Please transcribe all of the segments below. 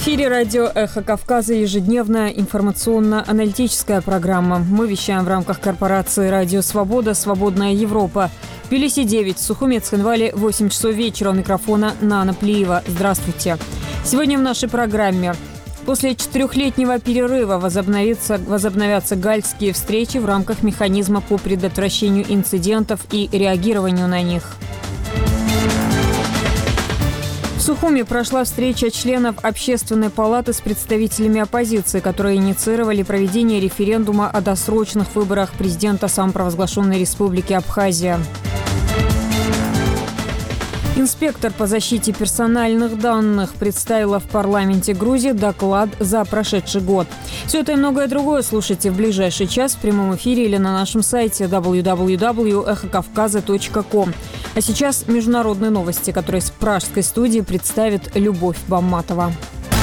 эфире радио «Эхо Кавказа» ежедневная информационно-аналитическая программа. Мы вещаем в рамках корпорации «Радио Свобода», «Свободная Европа». В Тбилиси 9, в Сухуме, Цхинвале 8 часов вечера. У микрофона Нана Плиева. Здравствуйте. Сегодня в нашей программе. После 4-летнего перерыва возобновятся гальские встречи в рамках механизма по предотвращению инцидентов и реагированию на них. В Сухуме прошла встреча членов Общественной палаты с представителями оппозиции, которые инициировали проведение референдума о досрочных выборах президента самопровозглашенной Республики Абхазия. Инспектор по защите персональных данных представила в парламенте Грузии доклад за прошедший год. Все это и многое другое слушайте в ближайший час в прямом эфире или на нашем сайте www.эхокавказа.ком. А сейчас международные новости, которые с пражской студии представит Любовь Бамматова.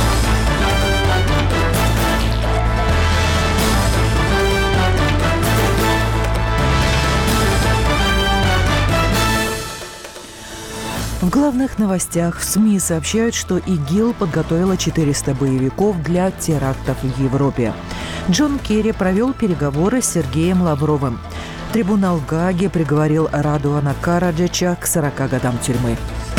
В главных новостях в СМИ сообщают, что ИГИЛ подготовила 400 боевиков для терактов в Европе. Джон Керри провел переговоры с Сергеем Лавровым. Трибунал в Гааге приговорил Радуана Караджича к 40 годам тюрьмы.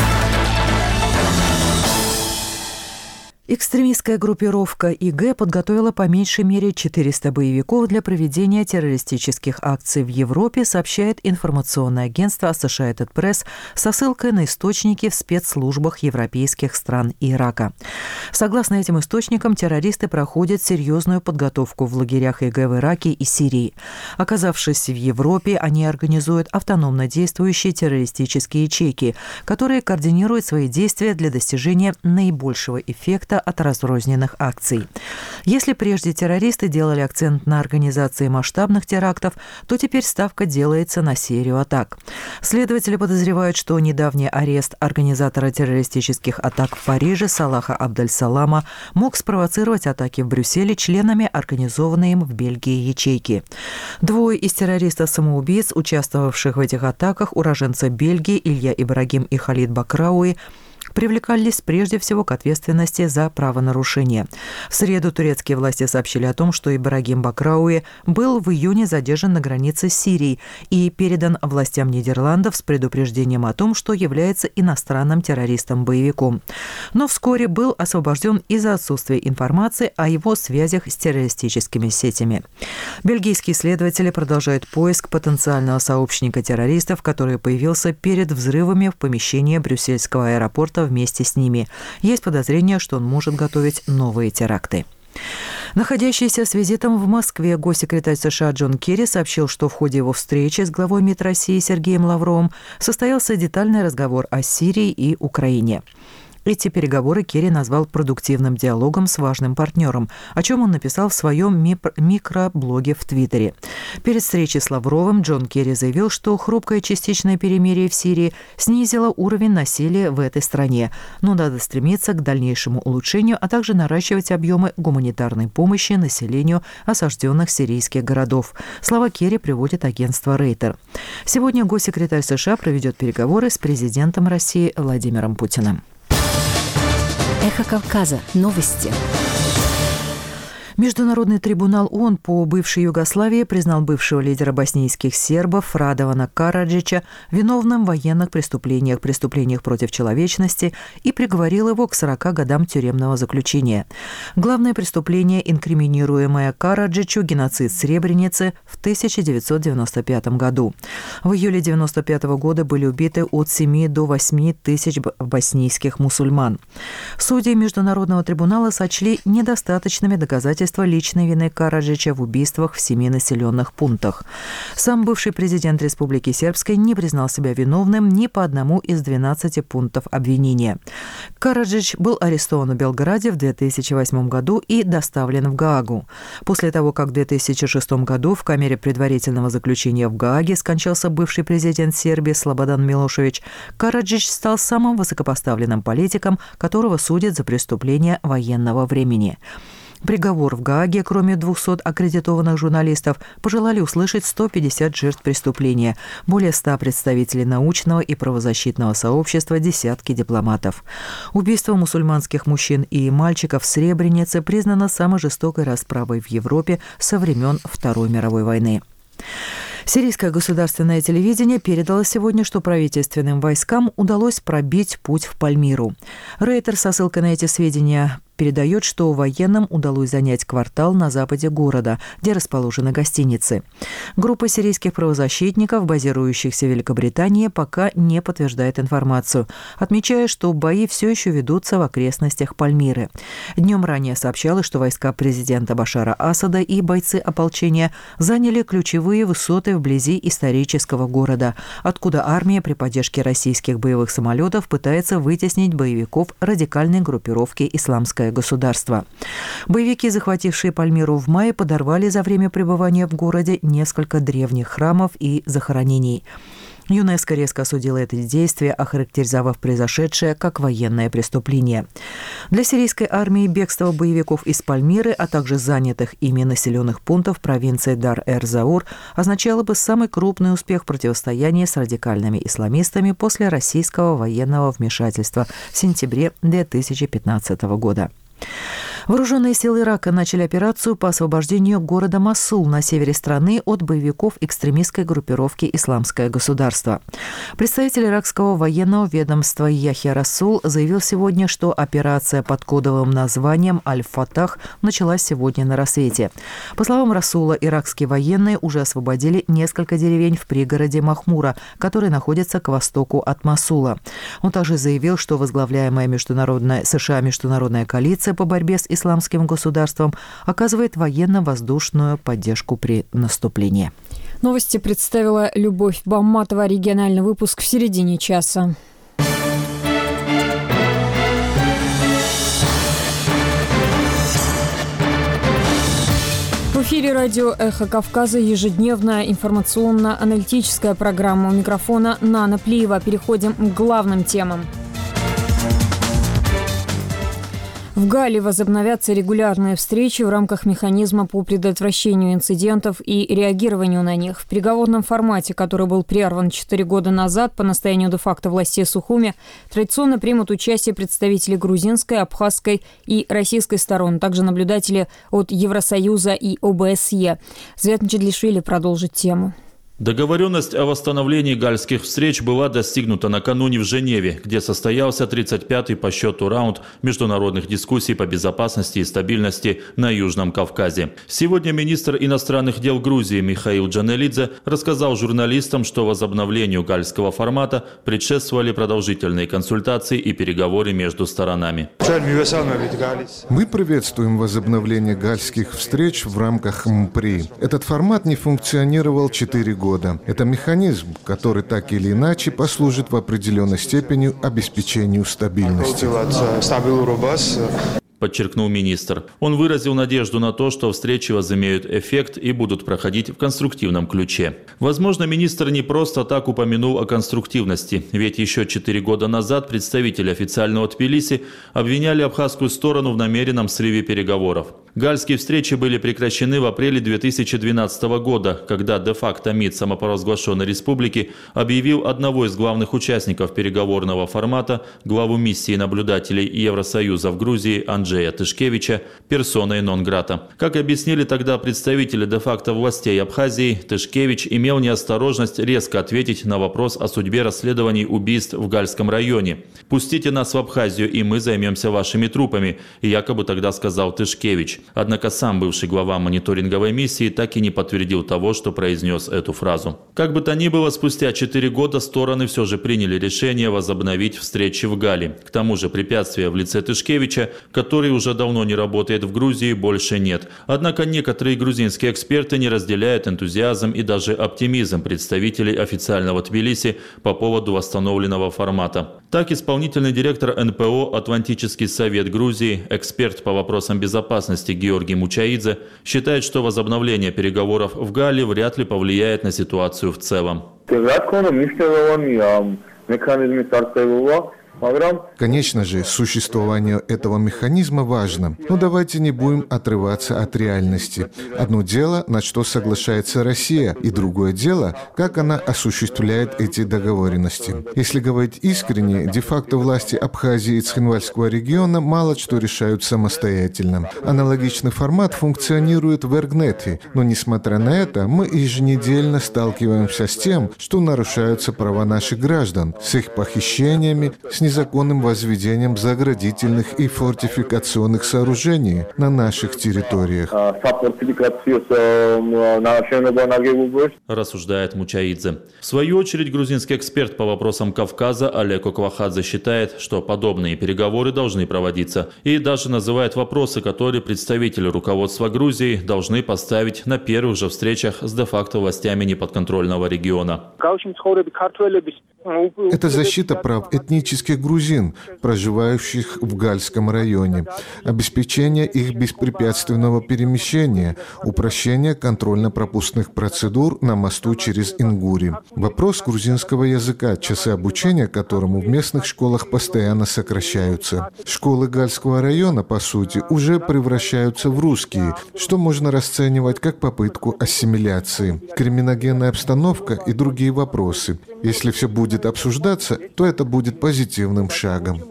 Экстремистская группировка ИГ подготовила по меньшей мере 400 боевиков для проведения террористических акций в Европе, сообщает информационное агентство Associated Press со ссылкой на источники в спецслужбах европейских стран и Ирака. Согласно этим источникам, террористы проходят серьезную подготовку в лагерях ИГ в Ираке и Сирии. Оказавшись в Европе, они организуют автономно действующие террористические ячейки, которые координируют свои действия для достижения наибольшего эффекта от разрозненных акций. Если прежде террористы делали акцент на организации масштабных терактов, то теперь ставка делается на серию атак. Следователи подозревают, что недавний арест организатора террористических атак в Париже Салаха Абдаль-Салама мог спровоцировать атаки в Брюсселе членами организованной им в Бельгии ячейки. Двое из террористов-самоубийц, участвовавших в этих атаках, уроженцы Бельгии Илья Ибрагим и Халид Бакрауи, привлекались прежде всего к ответственности за правонарушение. В среду турецкие власти сообщили о том, что Ибрагим Бакрауи был в июне задержан на границе с Сирией и передан властям Нидерландов с предупреждением о том, что является иностранным террористом-боевиком. Но вскоре был освобожден из-за отсутствия информации о его связях с террористическими сетями. Бельгийские следователи продолжают поиск потенциального сообщника террористов, который появился перед взрывами в помещении брюссельского аэропорта вместе с ними. Есть подозрение, что он может готовить новые теракты. Находящийся с визитом в Москве госсекретарь США Джон Керри сообщил, что в ходе его встречи с главой МИД России Сергеем Лавровым состоялся детальный разговор о Сирии и Украине. Эти переговоры Керри назвал продуктивным диалогом с важным партнером, о чем он написал в своем микроблоге в Твиттере. Перед встречей с Лавровым Джон Керри заявил, что хрупкое частичное перемирие в Сирии снизило уровень насилия в этой стране, но надо стремиться к дальнейшему улучшению, а также наращивать объемы гуманитарной помощи населению осажденных сирийских городов. Слова Керри приводит агентство Рейтер. Сегодня госсекретарь США проведет переговоры с президентом России Владимиром Путиным. Эхо Кавказа. Новости. Международный трибунал ООН по бывшей Югославии признал бывшего лидера боснийских сербов Радована Караджича виновным в военных преступлениях против человечности и приговорил его к 40 годам тюремного заключения. Главное преступление, инкриминируемое Караджичу, геноцид Сребреницы в 1995 году. В июле 1995 года были убиты от 7 до 8 тысяч боснийских мусульман. Судьи Международного трибунала сочли недостаточными доказательства личной вины Караджича в убийствах в 7 населенных пунктах. Сам бывший президент Республики Сербской не признал себя виновным ни по одному из 12 пунктов обвинения. Караджич был арестован в Белграде в 2008 году и доставлен в Гаагу. После того, как в 2006 году в камере предварительного заключения в Гааге скончался бывший президент Сербии Слободан Милошевич, Караджич стал самым высокопоставленным политиком, которого судят за преступления военного времени. Приговор в Гааге, кроме 200 аккредитованных журналистов, пожелали услышать 150 жертв преступления, более 100 представителей научного и правозащитного сообщества, десятки дипломатов. Убийство мусульманских мужчин и мальчиков в Сребренице признано самой жестокой расправой в Европе со времен Второй мировой войны. Сирийское государственное телевидение передало сегодня, что правительственным войскам удалось пробить путь в Пальмиру. Рейтер со ссылкой на эти сведения передает, что военным удалось занять квартал на западе города, где расположены гостиницы. Группа сирийских правозащитников, базирующихся в Великобритании, пока не подтверждает информацию, отмечая, что бои все еще ведутся в окрестностях Пальмиры. Днем ранее сообщалось, что войска президента Башара Асада и бойцы ополчения заняли ключевые высоты вблизи исторического города, откуда армия при поддержке российских боевых самолетов пытается вытеснить боевиков радикальной группировки «Исламское государство». Боевики, захватившие Пальмиру в мае, подорвали за время пребывания в городе несколько древних храмов и захоронений. ЮНЕСКО резко осудило это действие, охарактеризовав произошедшее как военное преступление. Для сирийской армии бегство боевиков из Пальмиры, а также занятых ими населенных пунктов провинции Дар-эр-Заур означало бы самый крупный успех в противостоянии с радикальными исламистами после российского военного вмешательства в сентябре 2015 года. Вооруженные силы Ирака начали операцию по освобождению города Мосул на севере страны от боевиков экстремистской группировки «Исламское государство». Представитель иракского военного ведомства Яхья Расул заявил сегодня, что операция под кодовым названием «Аль-Фатах» началась сегодня на рассвете. По словам Расула, иракские военные уже освободили несколько деревень в пригороде Махмура, который находится к востоку от Мосула. Он также заявил, что возглавляемая США международная коалиция по борьбе с исламским государством оказывает военно-воздушную поддержку при наступлении. Новости представила Любовь Бамматова. Региональный выпуск в середине часа. В эфире радио «Эхо Кавказа» ежедневная информационно-аналитическая программа. У микрофона Нана Плиева. Переходим к главным темам. В Галле возобновятся регулярные встречи в рамках механизма по предотвращению инцидентов и реагированию на них. В переговорном формате, который был прерван 4 года назад по настоянию де-факто властей Сухуми, традиционно примут участие представители грузинской, абхазской и российской сторон, также наблюдатели от Евросоюза и ОБСЕ. Звят Меджидлишвили продолжит тему. Договоренность о восстановлении гальских встреч была достигнута накануне в Женеве, где состоялся 35-й по счету раунд международных дискуссий по безопасности и стабильности на Южном Кавказе. Сегодня министр иностранных дел Грузии Михаил Джанелидзе рассказал журналистам, что возобновлению гальского формата предшествовали продолжительные консультации и переговоры между сторонами. Мы приветствуем возобновление гальских встреч в рамках МПРИ. Этот формат не функционировал 4 года. Это механизм, который так или иначе послужит в определенной степени обеспечению стабильности. Подчеркнул министр. Он выразил надежду на то, что встречи возымеют эффект и будут проходить в конструктивном ключе. Возможно, министр не просто так упомянул о конструктивности, ведь еще 4 года назад представители официального Тбилиси обвиняли абхазскую сторону в намеренном срыве переговоров. Гальские встречи были прекращены в апреле 2012 года, когда де-факто МИД самопровозглашенной республики объявил одного из главных участников переговорного формата, главу миссии наблюдателей Евросоюза в Грузии Анджея Тышкевича, персоной нон-грата. Как объяснили тогда представители де-факто властей Абхазии, Тышкевич имел неосторожность резко ответить на вопрос о судьбе расследований убийств в Гальском районе. «Пустите нас в Абхазию, и мы займемся вашими трупами», якобы тогда сказал Тышкевич. Однако сам бывший глава мониторинговой миссии так и не подтвердил того, что произнес эту фразу. Как бы то ни было, спустя 4 года стороны все же приняли решение возобновить встречи в Галле. К тому же препятствия в лице Тышкевича, который уже давно не работает в Грузии, больше нет. Однако некоторые грузинские эксперты не разделяют энтузиазм и даже оптимизм представителей официального Тбилиси по поводу восстановленного формата. Так, исполнительный директор НПО «Атлантический совет Грузии», эксперт по вопросам безопасности Георгий Мучаидзе, считает, что возобновление переговоров в Галле вряд ли повлияет на ситуацию в целом. Конечно же, существование этого механизма важно, но давайте не будем отрываться от реальности. Одно дело, на что соглашается Россия, и другое дело, как она осуществляет эти договоренности. Если говорить искренне, де-факто власти Абхазии и Цхинвальского региона мало что решают самостоятельно. Аналогичный формат функционирует в Эргнете, но несмотря на это, мы еженедельно сталкиваемся с тем, что нарушаются права наших граждан, с их похищениями, с незаконным возведением заградительных и фортификационных сооружений на наших территориях. Рассуждает Мучаидзе. В свою очередь, грузинский эксперт по вопросам Кавказа Олег Оквахадзе считает, что подобные переговоры должны проводиться, и даже называет вопросы, которые представители руководства Грузии должны поставить на первых же встречах с де-факто властями неподконтрольного региона. Это защита прав этнических грузин, проживающих в Гальском районе, обеспечение их беспрепятственного перемещения, упрощение контрольно-пропускных процедур на мосту через Ингури. Вопрос грузинского языка, часы обучения которому в местных школах постоянно сокращаются. Школы Гальского района, по сути, уже превращаются в русские, что можно расценивать как попытку ассимиляции. Криминогенная обстановка и другие вопросы. Если все будет обсуждаться, то это будет позитивным шагом.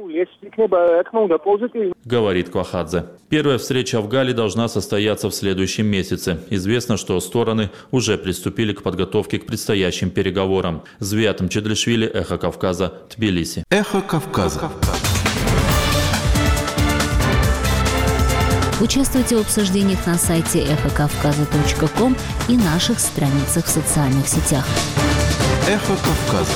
Говорит Квахадзе. Первая встреча в Гале должна состояться в следующем месяце. Известно, что стороны уже приступили к подготовке к предстоящим переговорам. Звиат Мчедлишвили, Эхо Кавказа, Тбилиси. Эхо Кавказа. Участвуйте в обсуждениях на сайте эхокавказа.ком и наших страницах в социальных сетях. Эхо Кавказа.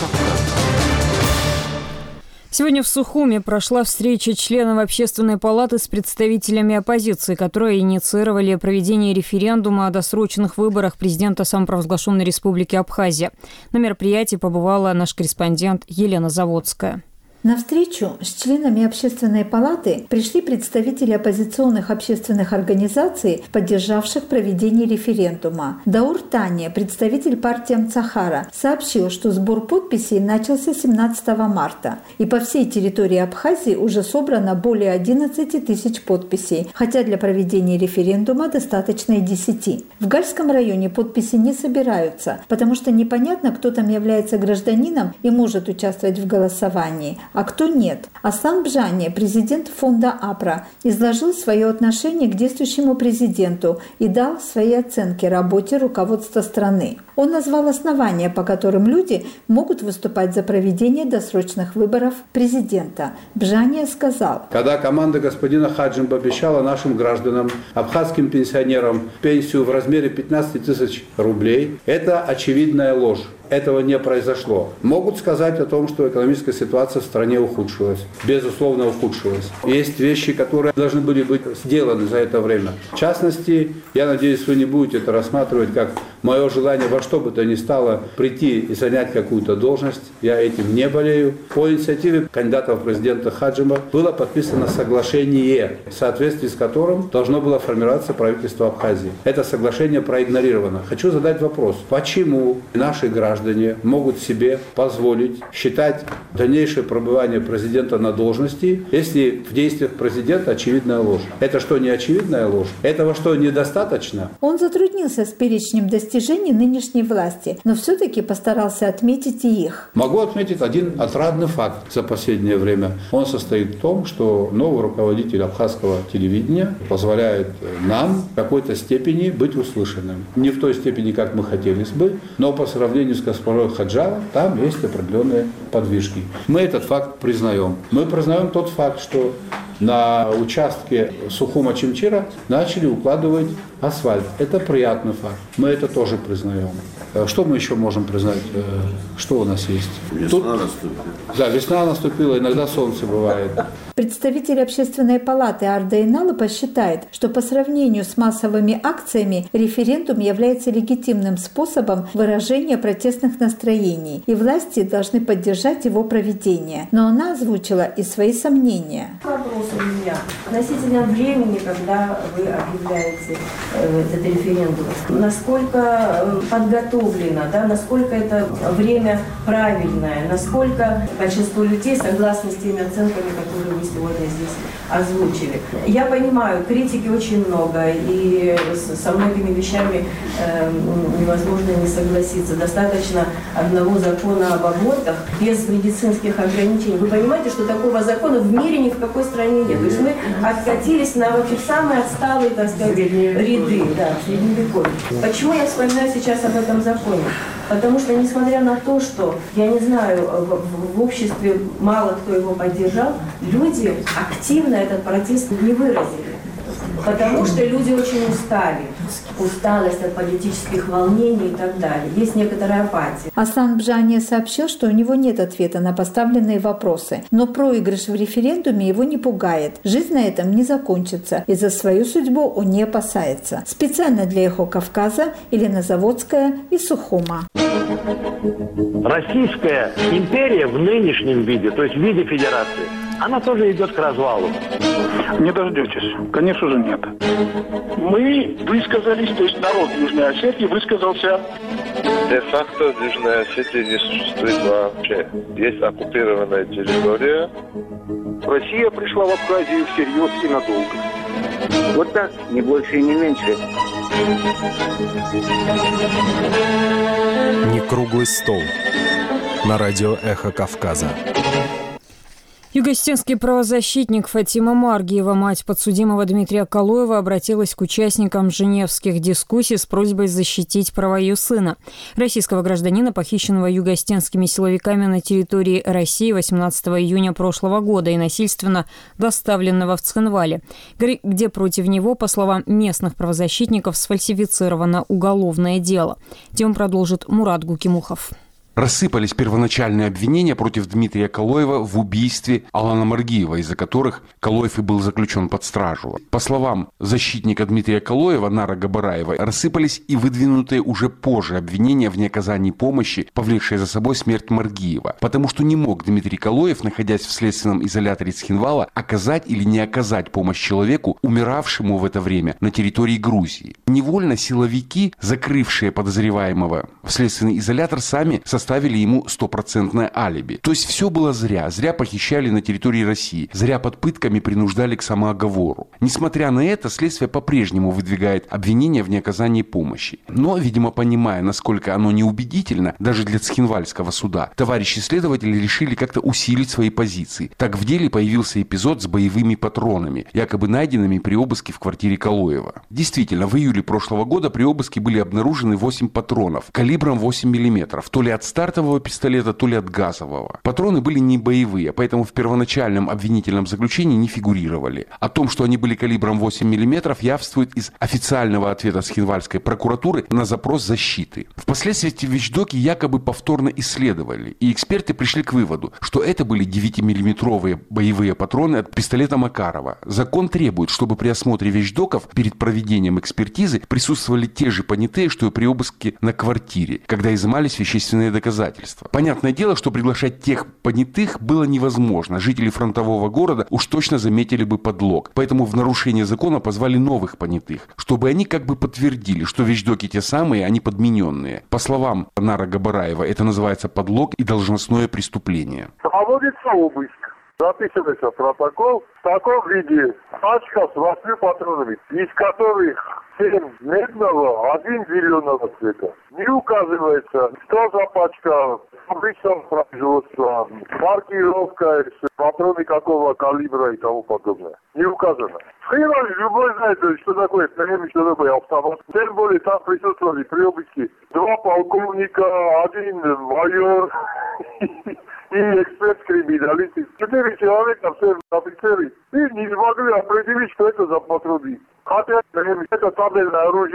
Сегодня в Сухуми прошла встреча членов Общественной палаты с представителями оппозиции, которые инициировали проведение референдума о досрочных выборах президента самопровозглашенной Республики Абхазия. На мероприятии побывала наш корреспондент Елена Заводская. На встречу с членами Общественной палаты пришли представители оппозиционных общественных организаций, поддержавших проведение референдума. Даур Тане, представитель партии Амцахара, сообщил, что сбор подписей начался 17 марта. И по всей территории Абхазии уже собрано более 11 тысяч подписей, хотя для проведения референдума достаточно и 10. В Гальском районе подписи не собираются, потому что непонятно, кто там является гражданином и может участвовать в голосовании, а кто нет. Асан Бжани, президент фонда АПРА, изложил свое отношение к действующему президенту и дал свои оценки работе руководства страны. Он назвал основания, по которым люди могут выступать за проведение досрочных выборов президента. Бжани сказал: когда команда господина Хаджимба обещала нашим гражданам, абхазским пенсионерам, пенсию в размере 15 тысяч рублей, это очевидная ложь. Этого не произошло. Могут сказать о том, что экономическая ситуация в стране ухудшилась. Безусловно, ухудшилась. Есть вещи, которые должны были быть сделаны за это время. В частности, я надеюсь, вы не будете это рассматривать как мое желание во что бы то ни стало прийти и занять какую-то должность. Я этим не болею. По инициативе кандидата в президента Хаджима было подписано соглашение, в соответствии с которым должно было формироваться правительство Абхазии. Это соглашение проигнорировано. Хочу задать вопрос. Почему наши граждане могут себе позволить считать дальнейшее пребывание президента на должности, если в действиях президента очевидная ложь? Это что, не очевидная ложь? Этого что, недостаточно? Он затруднился с перечнем достижений нынешней власти, но все-таки постарался отметить и их. Могу отметить один отрадный факт за последнее время. Он состоит в том, что новый руководитель абхазского телевидения позволяет нам в какой-то степени быть услышанным. Не в той степени, как мы хотелось бы, но по сравнению с Каспарой Хаджава, там есть определенные подвижки. Мы этот факт признаем. Мы признаем тот факт, что на участке Сухума-Чимчира начали укладывать асфальт. Это приятный факт. Мы это тоже признаем. Что мы еще можем признать? Что у нас есть? Весна наступила. Да, весна наступила, иногда солнце бывает. Представитель Общественной палаты Арда Иналыпа считает, что по сравнению с массовыми акциями референдум является легитимным способом выражения протестных настроений, и власти должны поддержать его проведение. Но она озвучила и свои сомнения. Вопрос у меня относительно времени, когда вы объявляете этот референдум. Насколько подготовлено, насколько это время правильное, насколько большинство людей согласны с теми оценками, которые вы сегодня здесь озвучили. Я понимаю, критики очень много, и со многими вещами невозможно не согласиться. Достаточно одного закона об абортах без медицинских ограничений. Вы понимаете, что такого закона в мире ни в какой стране нет. То есть мы откатились на вообще самые отсталые, так сказать, ряды, в средневековье. Почему я вспоминаю сейчас об этом законе? Потому что, несмотря на то, что, я не знаю, в обществе мало кто его поддержал, люди активно этот протест не выразили. Потому что люди очень устали. Усталость от политических волнений и так далее. Есть некоторая апатия. Аслан Бжания сообщил, что у него нет ответа на поставленные вопросы. Но проигрыш в референдуме его не пугает. Жизнь на этом не закончится. И за свою судьбу он не опасается. Специально для «Эхо Кавказа» Елена Заводская из Сухума. Российская империя в нынешнем виде, то есть в виде федерации, она тоже идет к развалу. Не дождетесь. Конечно же нет. Мы высказались, то есть народ Южной Осетии высказался. Де-факто Южной Осетии не существует вообще. Есть оккупированная территория. Россия пришла в Абхазию всерьез и надолго. Вот так, не больше и не меньше. Не круглый стол. На радио «Эхо Кавказа». Юго-осетинский правозащитник Фатима Маргиева, мать подсудимого Дмитрия Калоева, обратилась к участникам женевских дискуссий с просьбой защитить права ее сына, российского гражданина, похищенного юго-осетинскими силовиками на территории России 18 июня прошлого года и насильственно доставленного в Цхинвале, где против него, по словам местных правозащитников, сфальсифицировано уголовное дело. Тему продолжит Мурат Гукимухов. Рассыпались первоначальные обвинения против Дмитрия Калоева в убийстве Алана Маргиева, из-за которых Калоев и был заключен под стражу. По словам защитника Дмитрия Калоева Нара Габараева, рассыпались и выдвинутые уже позже обвинения в неоказании помощи, повлекшие за собой смерть Маргиева, потому что не мог Дмитрий Калоев, находясь в следственном изоляторе Цхинвала, оказать или не оказать помощь человеку, умиравшему в это время на территории Грузии. Невольно силовики, закрывшие подозреваемого в следственный изолятор, сами составили ему стопроцентное алиби. То есть все было зря. Зря похищали на территории России. Зря под пытками принуждали к самооговору. Несмотря на это, следствие по-прежнему выдвигает обвинения в неоказании помощи. Но, видимо, понимая, насколько оно неубедительно, даже для Цхинвальского суда, товарищи следователи решили как-то усилить свои позиции. Так в деле появился эпизод с боевыми патронами, якобы найденными при обыске в квартире Калоева. Действительно, в июле прошлого года при обыске были обнаружены 8 патронов калибром 8 мм, то ли от стартового пистолета, то ли от газового. Патроны были не боевые, поэтому в первоначальном обвинительном заключении не фигурировали. О том, что они были калибром 8 мм, явствует из официального ответа Цхинвальской прокуратуры на запрос защиты. Впоследствии эти вещдоки якобы повторно исследовали, и эксперты пришли к выводу, что это были 9-миллиметровые боевые патроны от пистолета Макарова. Закон требует, чтобы при осмотре вещдоков перед проведением экспертизы присутствовали те же понятые, что и при обыске на квартире, когда изымались вещественные доказательства. Понятное дело, что приглашать тех понятых было невозможно. Жители фронтового города уж точно заметили бы подлог. Поэтому в нарушение закона позвали новых понятых, чтобы они как бы подтвердили, что вещдоки те самые, а не подмененные. По словам Нара Габараева, это называется подлог и должностное преступление. Проводится обыск. Записывается протокол в таком виде. Пачка с 8 патронами, из которых 7 медного, 1 зеленого цвета. Не указывается, что за пачка, обычного производства, маркировка, патроны какого калибра и тому подобное. Не указано. В Цхинвале любой знает, что такое ПМ, что такое автомат. Тем более там присутствовали при обыске 2 полковника, 1 майор и эксперт-криминалист. 4 человека, все офицеры. И не могли определить, что это за патроны. Хотя это табельное оружие.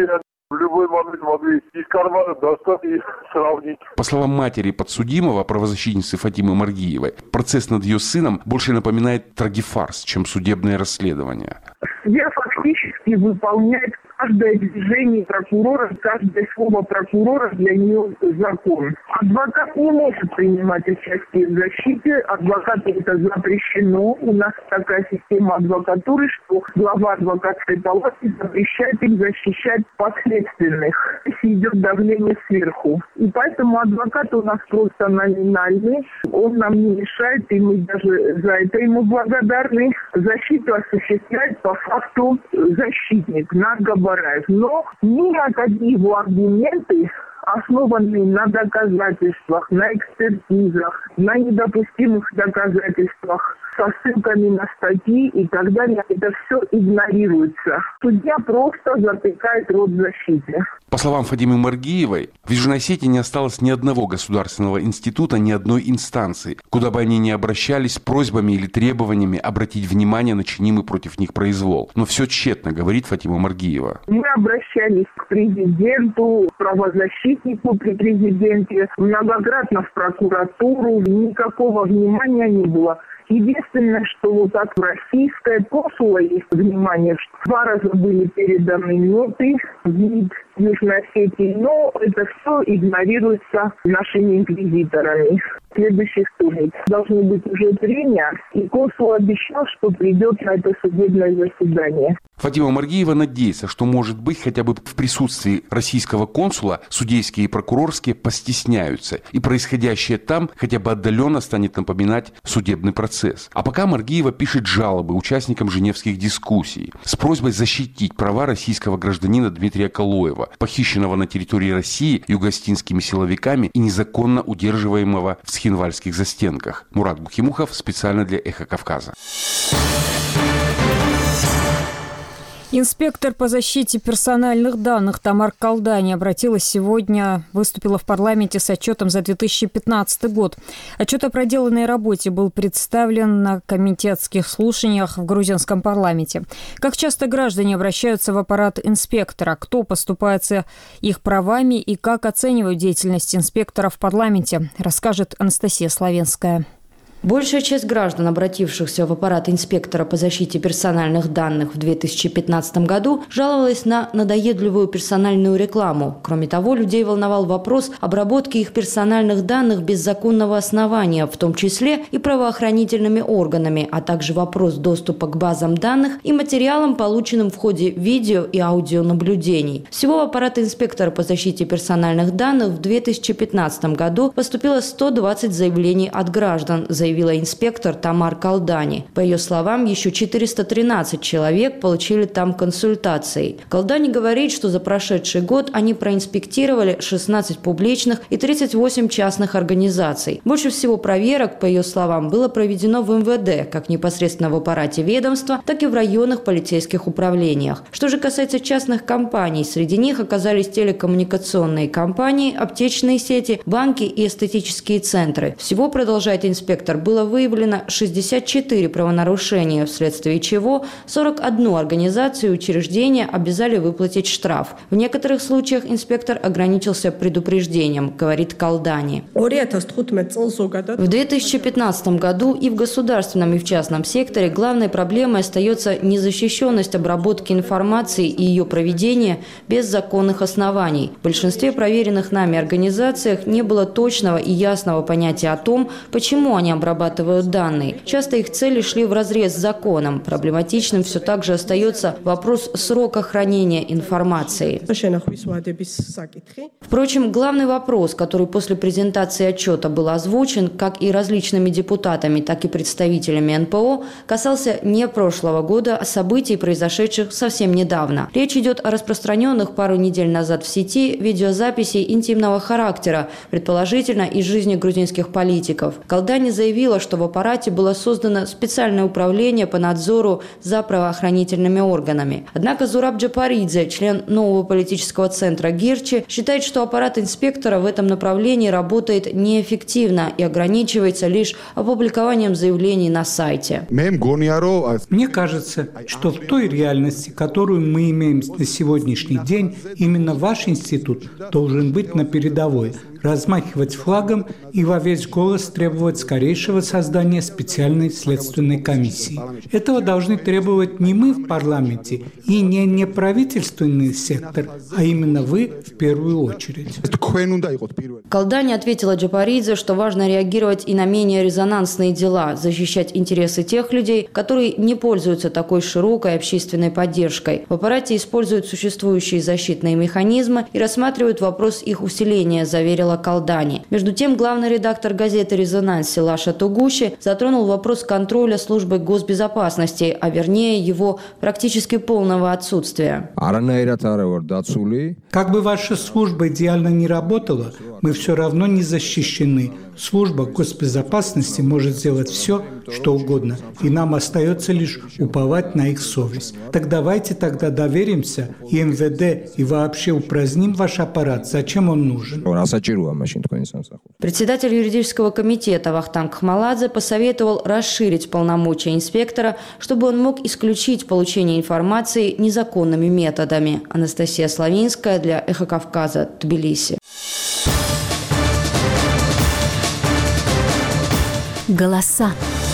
В любой момент могли из кармана достать и сравнить. По словам матери подсудимого, правозащитницы Фатимы Маргиевой, процесс над ее сыном больше напоминает трагефарс, чем судебное расследование. Я фактически выполняет каждое движение прокурора, каждое слово прокурора для нее закон. Адвокат не может принимать участие в защите, адвокату это запрещено. У нас такая система адвокатуры, что глава адвокатской палаты запрещает им защищать подследственных, если идет давление сверху. И поэтому адвокат у нас просто номинальный, он нам не мешает, и мы даже за это ему благодарны. Защиту осуществляет по факту защитник Нагабараев. Но ни одни его аргументы, основанные на доказательствах, на экспертизах, на недопустимых доказательствах, со ссылками на статьи и так далее, это все игнорируется. Судья просто затыкает рот защите. По словам Фатимы Маргиевой, в Южной Осетии не осталось ни одного государственного института, ни одной инстанции, куда бы они ни обращались с просьбами или требованиями обратить внимание на чинимый против них произвол. Но все тщетно, говорит Фатима Маргиева. Мы обращались к президенту, к правозащитнику при президенте, многократно в прокуратуру, никакого внимания не было. Единственное, что вот так в российское консула есть внимание, что 2 раза были переданы ноты в МИД Южной Осетии, но это все игнорируется нашими инквизиторами. Следующий вторник должны быть уже прения, и консул обещал, что придет на это судебное заседание. Фатима Маргиева надеется, что, может быть, хотя бы в присутствии российского консула судейские и прокурорские постесняются, и происходящее там хотя бы отдаленно станет напоминать судебный процесс. А пока Маргиева пишет жалобы участникам женевских дискуссий с просьбой защитить права российского гражданина Дмитрия Калоева, похищенного на территории России юго-остинскими силовиками и незаконно удерживаемого в Схинвальских застенках. Мурат Бухимухов специально для «Эхо Кавказа». Инспектор по защите персональных данных Тамар Калдани выступила в парламенте с отчетом за 2015 год. Отчет о проделанной работе был представлен на комитетских слушаниях в грузинском парламенте. Как часто граждане обращаются в аппарат инспектора, кто поступается их правами и как оценивают деятельность инспектора в парламенте, расскажет Анастасия Славенская. Большая часть граждан, обратившихся в аппарат инспектора по защите персональных данных в 2015 году, жаловалась на надоедливую персональную рекламу. Кроме того, людей волновал вопрос обработки их персональных данных без законного основания, в том числе и правоохранительными органами, а также вопрос доступа к базам данных и материалам, полученным в ходе видео и аудионаблюдений. Всего в аппарат инспектора по защите персональных данных в 2015 году поступило 120 заявлений от граждан, заявила инспектор Тамар Калдани. По ее словам, еще 413 человек получили там консультации. Калдани говорит, что за прошедший год они проинспектировали 16 публичных и 38 частных организаций. Больше всего проверок, по ее словам, было проведено в МВД, как непосредственно в аппарате ведомства, так и в районных полицейских управлениях. Что же касается частных компаний, среди них оказались телекоммуникационные компании, аптечные сети, банки и эстетические центры. Всего, продолжает инспектор, было выявлено 64 правонарушения, вследствие чего 41 организацию и учреждение обязали выплатить штраф. В некоторых случаях инспектор ограничился предупреждением, говорит Калдани. В 2015 году и в государственном, и в частном секторе главной проблемой остается незащищенность обработки информации и ее проведения без законных оснований. В большинстве проверенных нами организациях не было точного и ясного понятия о том, почему они обрабатывают данные. Часто их цели шли вразрез с законом. Проблематичным все так же остается вопрос срока хранения информации. Впрочем, главный вопрос, который после презентации отчета был озвучен как и различными депутатами, так и представителями НПО, касался не прошлого года, а событий, произошедших совсем недавно. Речь идет о распространенных пару недель назад в сети видеозаписей интимного характера, предположительно из жизни грузинских политиков. Калдани заявил, заявила, что в аппарате было создано специальное управление по надзору за правоохранительными органами. Однако Зураб Джапаридзе, член нового политического центра Гирчи, считает, что аппарат инспектора в этом направлении работает неэффективно и ограничивается лишь опубликованием заявлений на сайте. Мне кажется, что в той реальности, которую мы имеем на сегодняшний день, именно ваш институт должен быть на передовой, размахивать флагом и во весь голос требовать скорейшего создания специальной следственной комиссии. Этого должны требовать не мы в парламенте и не неправительственный сектор, а именно вы в первую очередь. Колдани ответила Джапаридзе, что важно реагировать и на менее резонансные дела, защищать интересы тех людей, которые не пользуются такой широкой общественной поддержкой. В аппарате используют существующие защитные механизмы и рассматривают вопрос их усиления, заверила Колдани. Между тем, главный редактор газеты «Резонанс» Силаша Тугуши затронул вопрос контроля службы госбезопасности, а вернее его практически полного отсутствия. Как бы ваша служба идеально не работала, мы все равно не защищены. Служба госбезопасности может сделать все, что угодно, и нам остается лишь уповать на их совесть. Так давайте тогда доверимся и МВД, и вообще упраздним ваш аппарат. Зачем он нужен? Председатель юридического комитета Вахтанг Хмаладзе посоветовал расширить полномочия инспектора, чтобы он мог исключить получение информации незаконными методами. Анастасия Славинская для «Эхо Кавказа», Тбилиси. Голоса.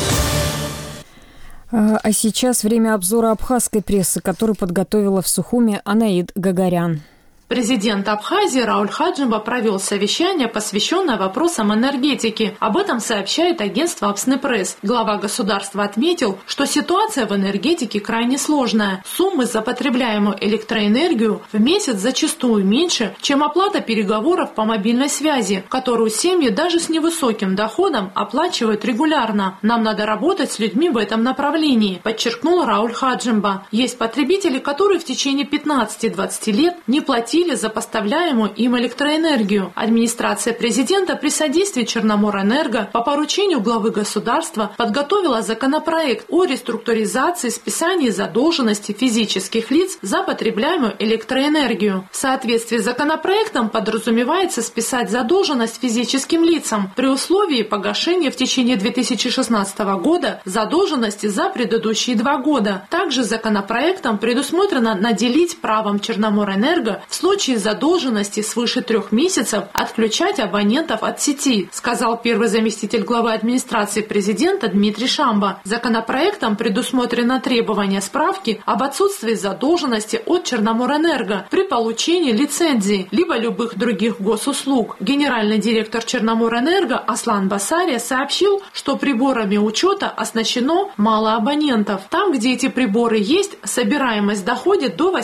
А сейчас время обзора абхазской прессы, который подготовила в Сухуме Анаид Гагарян. Президент Абхазии Рауль Хаджимба провел совещание, посвященное вопросам энергетики. Об этом сообщает агентство Апснепресс. Глава государства отметил, что ситуация в энергетике крайне сложная. Суммы за потребляемую электроэнергию в месяц зачастую меньше, чем оплата переговоров по мобильной связи, которую семьи даже с невысоким доходом оплачивают регулярно. Нам надо работать с людьми в этом направлении, подчеркнул Рауль Хаджимба. Есть потребители, которые в течение 15-20 лет не платили за поставляемую им электроэнергию. Администрация президента при содействии Черноморэнерго по поручению главы государства подготовила законопроект о реструктуризации списания задолженности физических лиц за потребляемую электроэнергию. В соответствии с законопроектом подразумевается списать задолженность физическим лицам при условии погашения в течение 2016 года задолженности за предыдущие 2 года. Также законопроектом предусмотрено наделить правом Черноморэнерго в случае задолженности свыше 3 месяцев отключать абонентов от сети, сказал первый заместитель главы администрации президента Дмитрий Шамба. Законопроектом предусмотрено требование справки об отсутствии задолженности от Черноморэнерго при получении лицензии либо любых других госуслуг. Генеральный директор Черноморэнерго Аслан Басария сообщил, что приборами учета оснащено мало абонентов. Там, где эти приборы есть, собираемость доходит до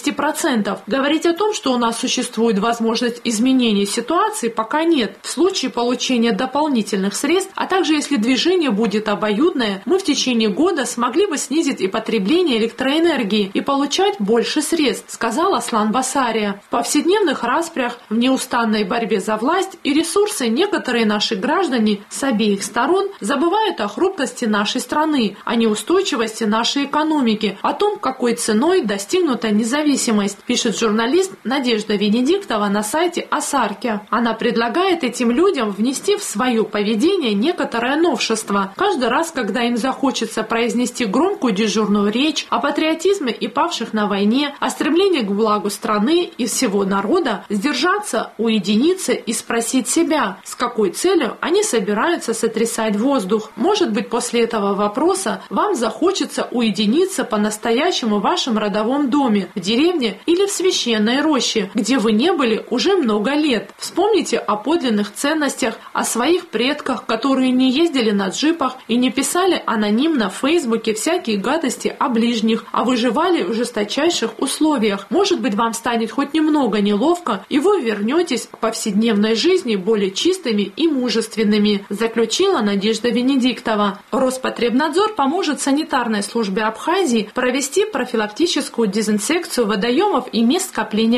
80%. Говорить о том, что у нас существует возможность изменения ситуации, пока нет. В случае получения дополнительных средств, а также если движение будет обоюдное, мы в течение года смогли бы снизить и потребление электроэнергии и получать больше средств, сказал Аслан Басария. В повседневных распрях, в неустанной борьбе за власть и ресурсы некоторые наши граждане с обеих сторон забывают о хрупкости нашей страны, о неустойчивости нашей экономики, о том, какой ценой достигнута независимость, пишет журналист Надежда Венедиктова на сайте Асарки. Она предлагает этим людям внести в свое поведение некоторое новшество. Каждый раз, когда им захочется произнести громкую дежурную речь о патриотизме и павших на войне, о стремлении к благу страны и всего народа, сдержаться, уединиться и спросить себя, с какой целью они собираются сотрясать воздух. Может быть, после этого вопроса вам захочется уединиться по-настоящему в вашем родовом доме, в деревне или в священной роще, где вы не были уже много лет. Вспомните о подлинных ценностях, о своих предках, которые не ездили на джипах и не писали анонимно в Фейсбуке всякие гадости о ближних, а выживали в жесточайших условиях. Может быть, вам станет хоть немного неловко, и вы вернетесь к повседневной жизни более чистыми и мужественными, заключила Надежда Венедиктова. Роспотребнадзор поможет санитарной службе Абхазии провести профилактическую дезинсекцию водоемов и мест скопления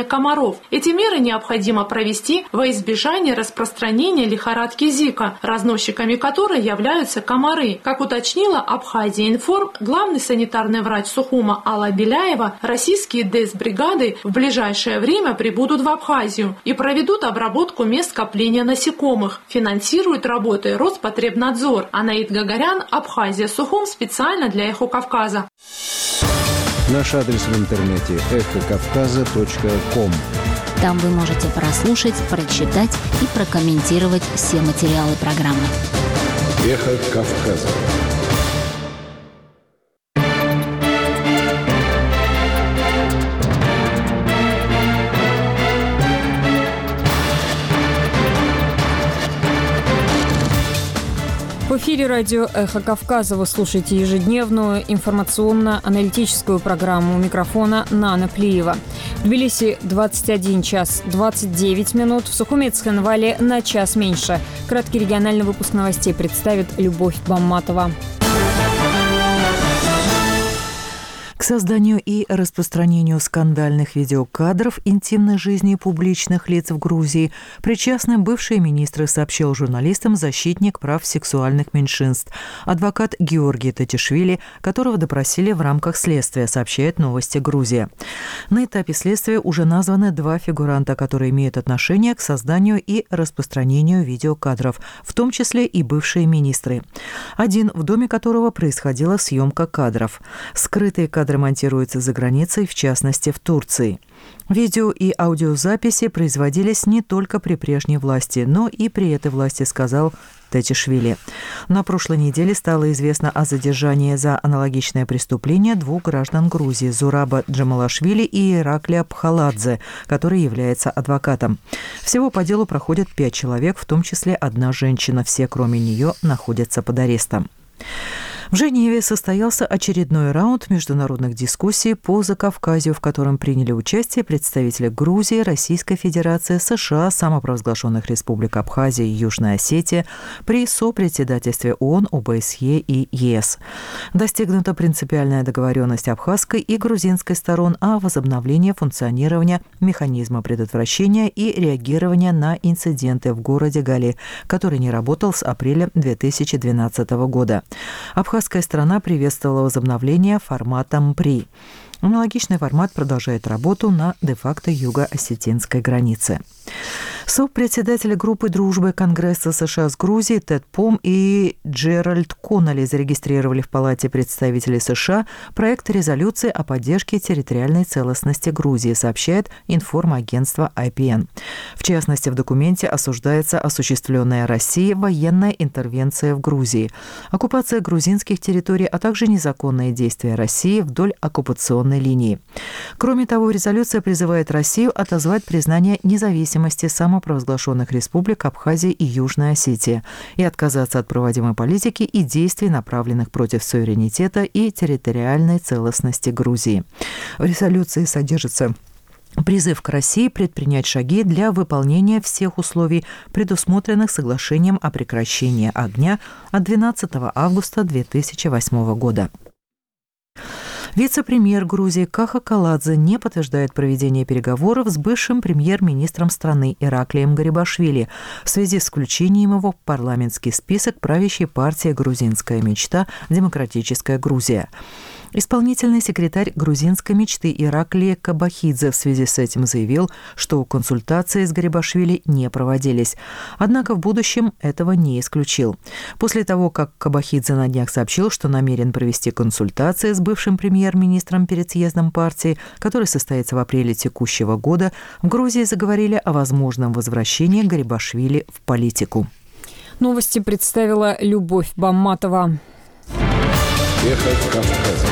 комаров. Эти меры необходимо провести во избежание распространения лихорадки Зика, разносчиками которой являются комары. Как уточнила Абхазия-Информ, главный санитарный врач Сухума Алла Беляева, российские ДЭС-бригады в ближайшее время прибудут в Абхазию и проведут обработку мест скопления насекомых. Финансирует работы Роспотребнадзор. Анаид Гагарян, Абхазия, Сухум, специально для «Эхо Кавказа». Наш адрес в интернете эхокавказа.ком. Там вы можете прослушать, прочитать и прокомментировать все материалы программы. Эхо Кавказа. В эфире радио «Эхо Кавказа» вы слушаете ежедневную информационно-аналитическую программу. У микрофона Нана Плиева. В Тбилиси 21 час 29 минут. В Сухуме и Цхинвале на час меньше. Краткий региональный выпуск новостей представит Любовь Бамматова. К созданию и распространению скандальных видеокадров интимной жизни публичных лиц в Грузии причастны бывшие министры, сообщил журналистам защитник прав сексуальных меньшинств, адвокат Георгий Татишвили, которого допросили в рамках следствия, сообщает «Новости Грузия». На этапе следствия уже названы 2 фигуранта, которые имеют отношение к созданию и распространению видеокадров, в том числе и бывшие министры. Один, в доме которого происходила съемка кадров. Скрытые кадры монтируются за границей, в частности, в Турции. Видео и аудиозаписи производились не только при прежней власти, но и при этой власти, сказал Татишвили. На прошлой неделе стало известно о задержании за аналогичное преступление 2 граждан Грузии – Зураба Джамалашвили и Ираклия Пхаладзе, который является адвокатом. Всего по делу проходят 5 человек, в том числе 1 женщина. Все, кроме нее, находятся под арестом. В Женеве состоялся очередной раунд международных дискуссий по Закавказью, в котором приняли участие представители Грузии, Российской Федерации, США, самопровозглашенных республик Абхазия и Южная Осетия при сопредседательстве ООН, ОБСЕ и ЕС. Достигнута принципиальная договоренность абхазской и грузинской сторон о возобновлении функционирования механизма предотвращения и реагирования на инциденты в городе Гали, который не работал с апреля 2012 года. Абхазская сторона приветствовала возобновление формата МПРИ. Аналогичный формат продолжает работу на де-факто юго-осетинской границе. Сопредседатели группы дружбы Конгресса США с Грузией Тед Пом и Джеральд Коннелли зарегистрировали в Палате представителей США проект резолюции о поддержке территориальной целостности Грузии, сообщает информагентство IPN. В частности, в документе осуждается осуществленная Россией военная интервенция в Грузии, оккупация грузинских территорий, а также незаконные действия России вдоль оккупационной линии. Кроме того, резолюция призывает Россию отозвать признание независимости самопровозглашенных республик Абхазия и Южная Осетия и отказаться от проводимой политики и действий, направленных против суверенитета и территориальной целостности Грузии. В резолюции содержится призыв к России предпринять шаги для выполнения всех условий, предусмотренных соглашением о прекращении огня от 12 августа 2008 года. Вице-премьер Грузии Каха Каладзе не подтверждает проведение переговоров с бывшим премьер-министром страны Ираклием Гарибашвили в связи с включением его в парламентский список правящей партии «Грузинская мечта. Демократическая Грузия». Исполнительный секретарь грузинской мечты Ираклий Кабахидзе в связи с этим заявил, что консультации с Гарибашвили не проводились. Однако в будущем этого не исключил. После того, как Кабахидзе на днях сообщил, что намерен провести консультации с бывшим премьер-министром перед съездом партии, который состоится в апреле текущего года, в Грузии заговорили о возможном возвращении Гарибашвили в политику. Новости представила Любовь Бамматова. Эхо Кавказа.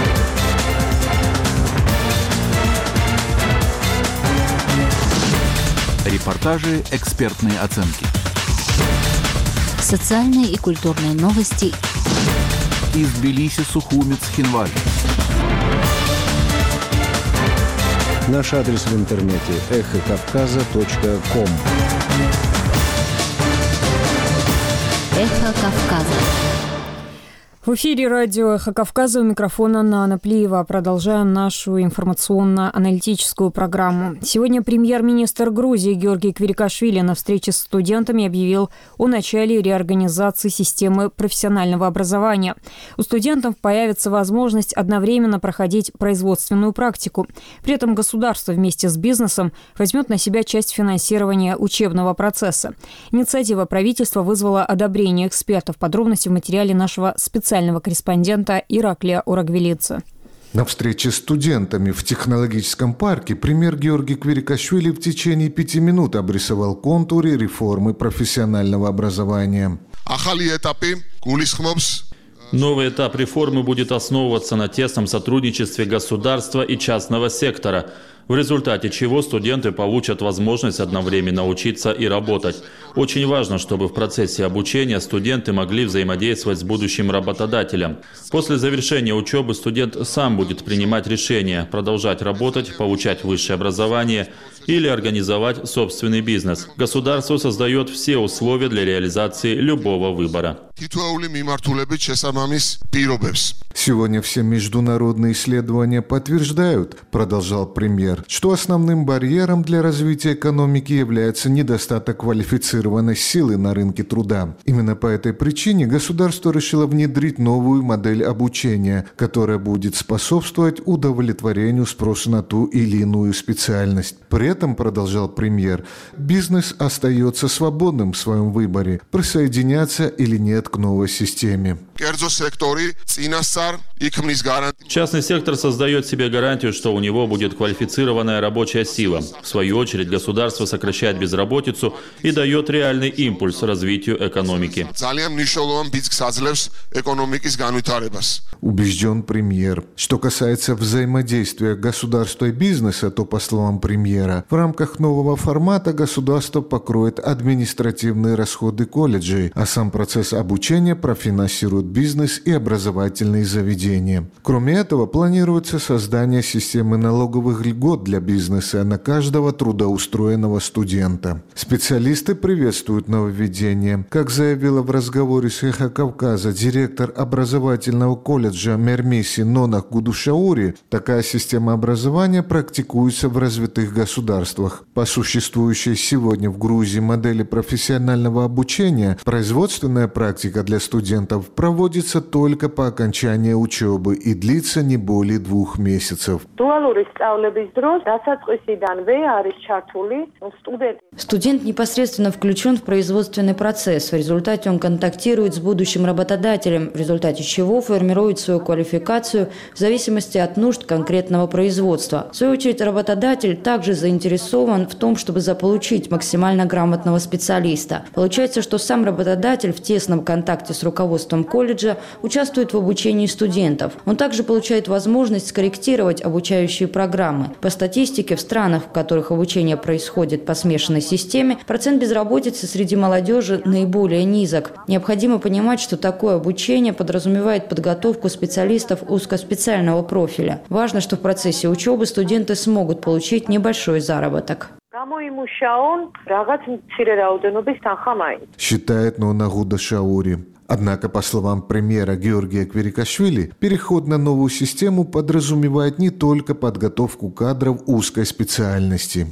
Репортажи, экспертные оценки. Социальные и культурные новости. Из Тбилиси, Сухуми, Цхинвали. Наш адрес в интернете эхокавказа.ком. Эхо Кавказа. В эфире радио «Эхо Кавказа», у микрофона Нана Плиева. Продолжаем нашу информационно-аналитическую программу. Сегодня премьер-министр Грузии Георгий Квирикашвили на встрече с студентами объявил о начале реорганизации системы профессионального образования. У студентов появится возможность одновременно проходить производственную практику. При этом государство вместе с бизнесом возьмет на себя часть финансирования учебного процесса. Инициатива правительства вызвала одобрение экспертов. Подробности в материале нашего специального корреспондента Ираклия Урагвелидзе. На встрече с студентами в технологическом парке премьер Георгий Квирикашвили в течение 5 минут обрисовал контуры реформы профессионального образования. Новый этап реформы будет основываться на тесном сотрудничестве государства и частного сектора, в результате чего студенты получат возможность одновременно учиться и работать. Очень важно, чтобы в процессе обучения студенты могли взаимодействовать с будущим работодателем. После завершения учебы студент сам будет принимать решение продолжать работать, получать высшее образование или организовать собственный бизнес. Государство создает все условия для реализации любого выбора. Сегодня все международные исследования подтверждают, продолжал премьер, что основным барьером для развития экономики является недостаток квалифицированной силы на рынке труда. Именно по этой причине государство решило внедрить новую модель обучения, которая будет способствовать удовлетворению спроса на ту или иную специальность. При этом, продолжал премьер, бизнес остается свободным в своем выборе, присоединяться или нет к новой системе. Частный сектор создает себе гарантию, что у него будет квалифицированная рабочая сила. В свою очередь, государство сокращает безработицу и дает реальный импульс развитию экономики. Убежден премьер. Что касается взаимодействия государства и бизнеса, то, по словам премьера, в рамках нового формата государство покроет административные расходы колледжей, а сам процесс обучения профинансирует бизнес и образовательные заведения. Кроме этого, планируется создание системы налоговых льгот для бизнеса на каждого трудоустроенного студента. Специалисты приветствуют нововведение. Как заявила в разговоре с «Эхо Кавказа» директор образовательного колледжа Мермиси Нонах Гудушаури, такая система образования практикуется в развитых государствах. По существующей сегодня в Грузии модели профессионального обучения, производственная практика для студентов проводится только по окончании учебы и длится не более 2 месяцев. Студент непосредственно включен в производственный процесс. В результате он контактирует с будущим работодателем, в результате чего формирует свою квалификацию в зависимости от нужд конкретного производства. В свою очередь, работодатель также заинтересован в том, чтобы заполучить максимально грамотного специалиста. Получается, что сам работодатель в тесном контакте с руководством колледжа участвует в обучении студентов. Он также получает возможность скорректировать обучающие программы. По статистике, в странах, в которых обучение происходит по смешанной системе, процент безработицы среди молодежи наиболее низок. Необходимо понимать, что такое обучение подразумевает подготовку специалистов узкоспециального профиля. Важно, что в процессе учебы студенты смогут получить небольшой заработок. Считает Нона Гудушаури. Однако, по словам премьера Георгия Квирикашвили, переход на новую систему подразумевает не только подготовку кадров узкой специальности.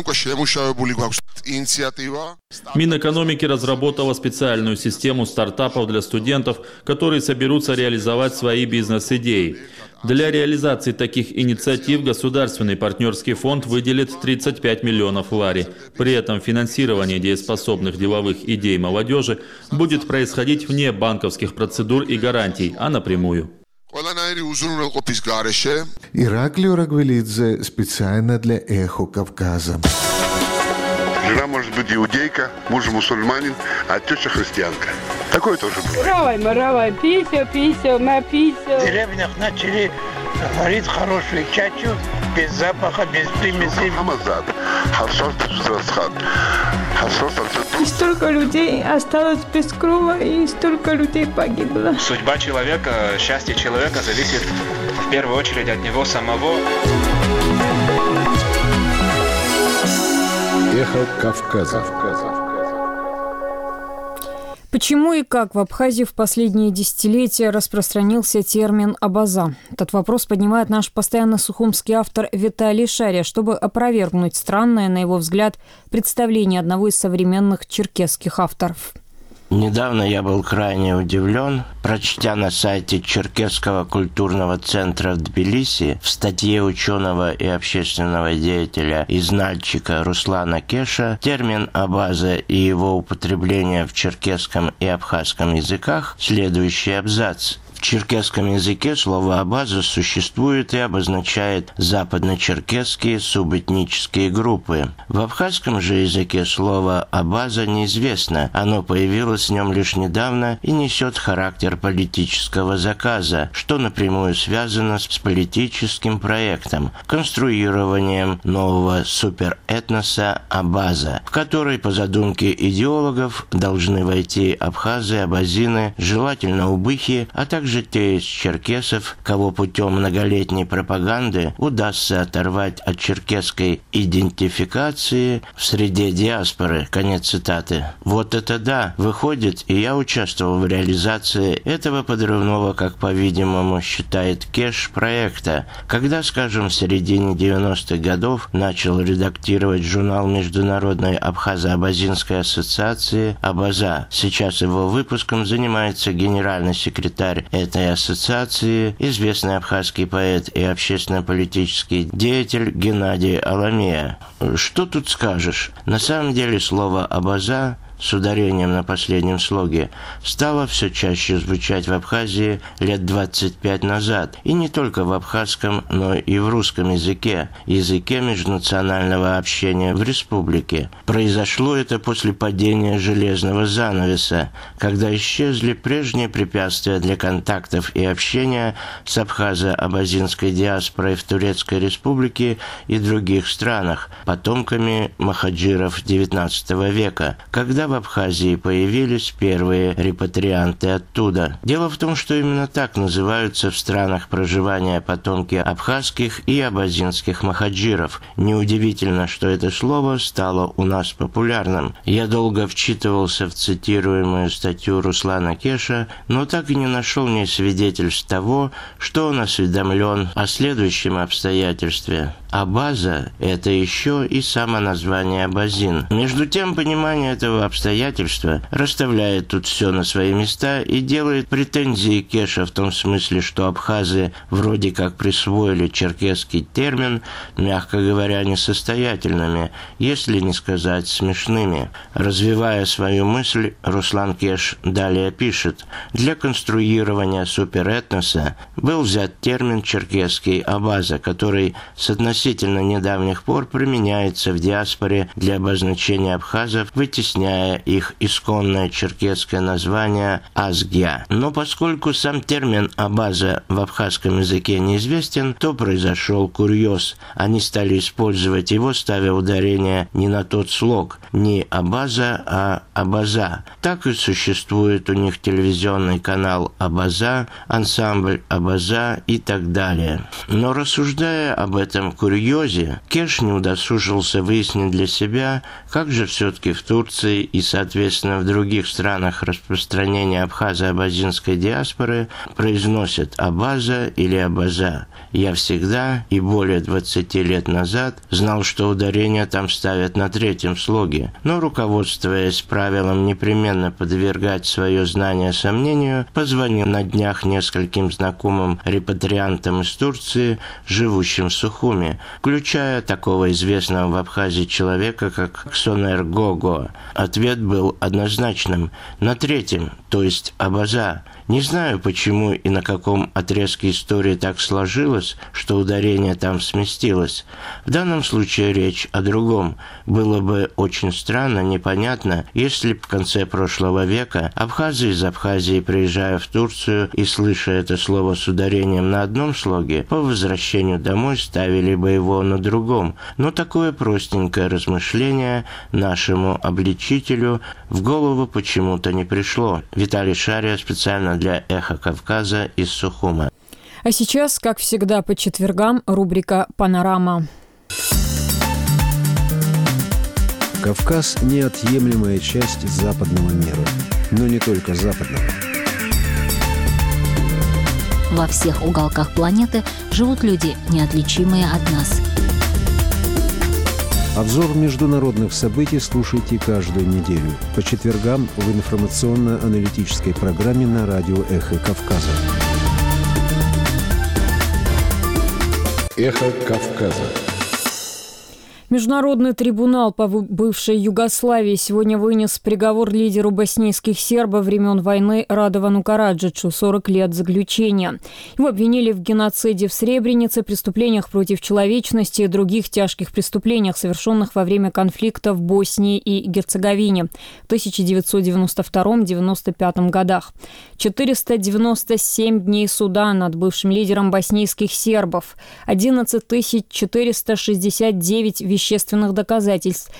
Минэкономики разработала специальную систему стартапов для студентов, которые соберутся реализовать свои бизнес-идеи. Для реализации таких инициатив Государственный партнерский фонд выделит 35 миллионов лари. При этом финансирование дееспособных деловых идей молодежи будет происходить вне банковских процедур и гарантий, а напрямую. Ираклий Урагвелидзе специально для «Эхо Кавказа». Жена может быть иудейка, муж мусульманин, а теща христианка. Такое тоже бывает. Маравай, пися, на пися. В деревнях начали варить хорошую чачу, без запаха, без примесей. И столько людей осталось без крова, и столько людей погибло. Судьба человека, счастье человека зависит в первую очередь от него самого. Эхо Кавказа. Почему и как в Абхазии в последние десятилетия распространился термин «абаза»? Этот вопрос поднимает наш постоянно сухумский автор Виталий Шария, чтобы опровергнуть странное, на его взгляд, представление одного из современных черкесских авторов. Недавно я был крайне удивлен, прочтя на сайте Черкесского культурного центра в Тбилиси в статье ученого и общественного деятеля из Нальчика Руслана Кеша термин «абаза» и его употребление в черкесском и абхазском языках следующий абзац. В черкесском языке слово «абаза» существует и обозначает западно-черкесские субэтнические группы. В абхазском же языке слово «абаза» неизвестно. Оно появилось в нем лишь недавно и несет характер политического заказа, что напрямую связано с политическим проектом, конструированием нового суперэтноса «абаза», в который, по задумке идеологов, должны войти абхазы, абазины, желательно убыхи, а также те из черкесов, кого путем многолетней пропаганды удастся оторвать от черкесской идентификации в среде диаспоры. Конец цитаты. Вот это да! Выходит, и я участвовал в реализации этого подрывного, как, по-видимому, считает Кеш, проекта. Когда, скажем, в середине 90-х годов начал редактировать журнал Международной Абхазо-Абазинской ассоциации «Абаза». Сейчас его выпуском занимается генеральный секретарь этой ассоциации, известный абхазский поэт и общественно-политический деятель Геннадий Аламея. Что тут скажешь? На самом деле слово «абаза» с ударением на последнем слоге, стало все чаще звучать в Абхазии лет 25 назад. И не только в абхазском, но и в русском языке межнационального общения в республике. Произошло это после падения железного занавеса, когда исчезли прежние препятствия для контактов и общения с абхазо-абазинской диаспорой в Турецкой республике и других странах, потомками махаджиров XIX века, когда в Абхазии появились первые репатрианты оттуда. Дело в том, что именно так называются в странах проживания потомки абхазских и абазинских махаджиров. Неудивительно, что это слово стало у нас популярным. Я долго вчитывался в цитируемую статью Руслана Кеша, но так и не нашел ни свидетельств того, что он осведомлен о следующем обстоятельстве. Абаза – это еще и само название абазин. Между тем, понимание этого обстоятельства расставляет тут все на свои места и делает претензии Кеша в том смысле, что абхазы вроде как присвоили черкесский термин, мягко говоря, несостоятельными, если не сказать смешными. Развивая свою мысль, Руслан Кеш далее пишет: «Для конструирования суперэтноса был взят термин черкесский абаза, который с относительно недавних пор применяется в диаспоре для обозначения абхазов, вытесняя их исконное черкесское название «азгья». Но поскольку сам термин «абаза» в абхазском языке неизвестен, то произошел курьез. Они стали использовать его, ставя ударение не на тот слог, не «абаза», а «абаза». Так и существует у них телевизионный канал «Абаза», ансамбль «Абаза» и так далее. Но рассуждая об этом курьезе, Кеш не удосужился выяснить для себя, как же все-таки в Турции и, соответственно, в других странах распространения абхазо-абазинской диаспоры произносят «абаза» или «абаза». Я всегда и более 20 лет назад знал, что ударение там ставят на третьем слоге, но, руководствуясь правилом непременно подвергать свое знание сомнению, позвонил на днях нескольким знакомым репатриантам из Турции, живущим в Сухуми, включая такого известного в Абхазии человека, как Ксонер Гого. Ответ был однозначным – на третьем, то есть «абаза». Не знаю, почему и на каком отрезке истории так сложилось, что ударение там сместилось. В данном случае речь о другом. Было бы очень странно, непонятно, если в конце прошлого века абхазы из Абхазии, приезжая в Турцию и слыша это слово с ударением на одном слоге, по возвращению домой ставили бы его на другом. Но такое простенькое размышление нашему обличителю в голову почему-то не пришло. Виталий Шария специально для «Эхо Кавказа» из Сухума. А сейчас, как всегда, по четвергам рубрика «Панорама». Кавказ – неотъемлемая часть западного мира. но не только западного. Во всех уголках планеты живут люди, неотличимые от нас. Обзор международных событий слушайте каждую неделю по четвергам в информационно-аналитической программе на радио «Эхо Кавказа». «Эхо Кавказа». Международный трибунал по бывшей Югославии сегодня вынес приговор лидеру боснийских сербов времен войны Радовану Караджичу – 40 лет заключения. Его обвинили в геноциде в Сребренице, преступлениях против человечности и других тяжких преступлениях, совершенных во время конфликта в Боснии и Герцеговине в 1992-1995 годах. 497 дней суда над бывшим лидером боснийских сербов, 11 469 вещественных доказательств,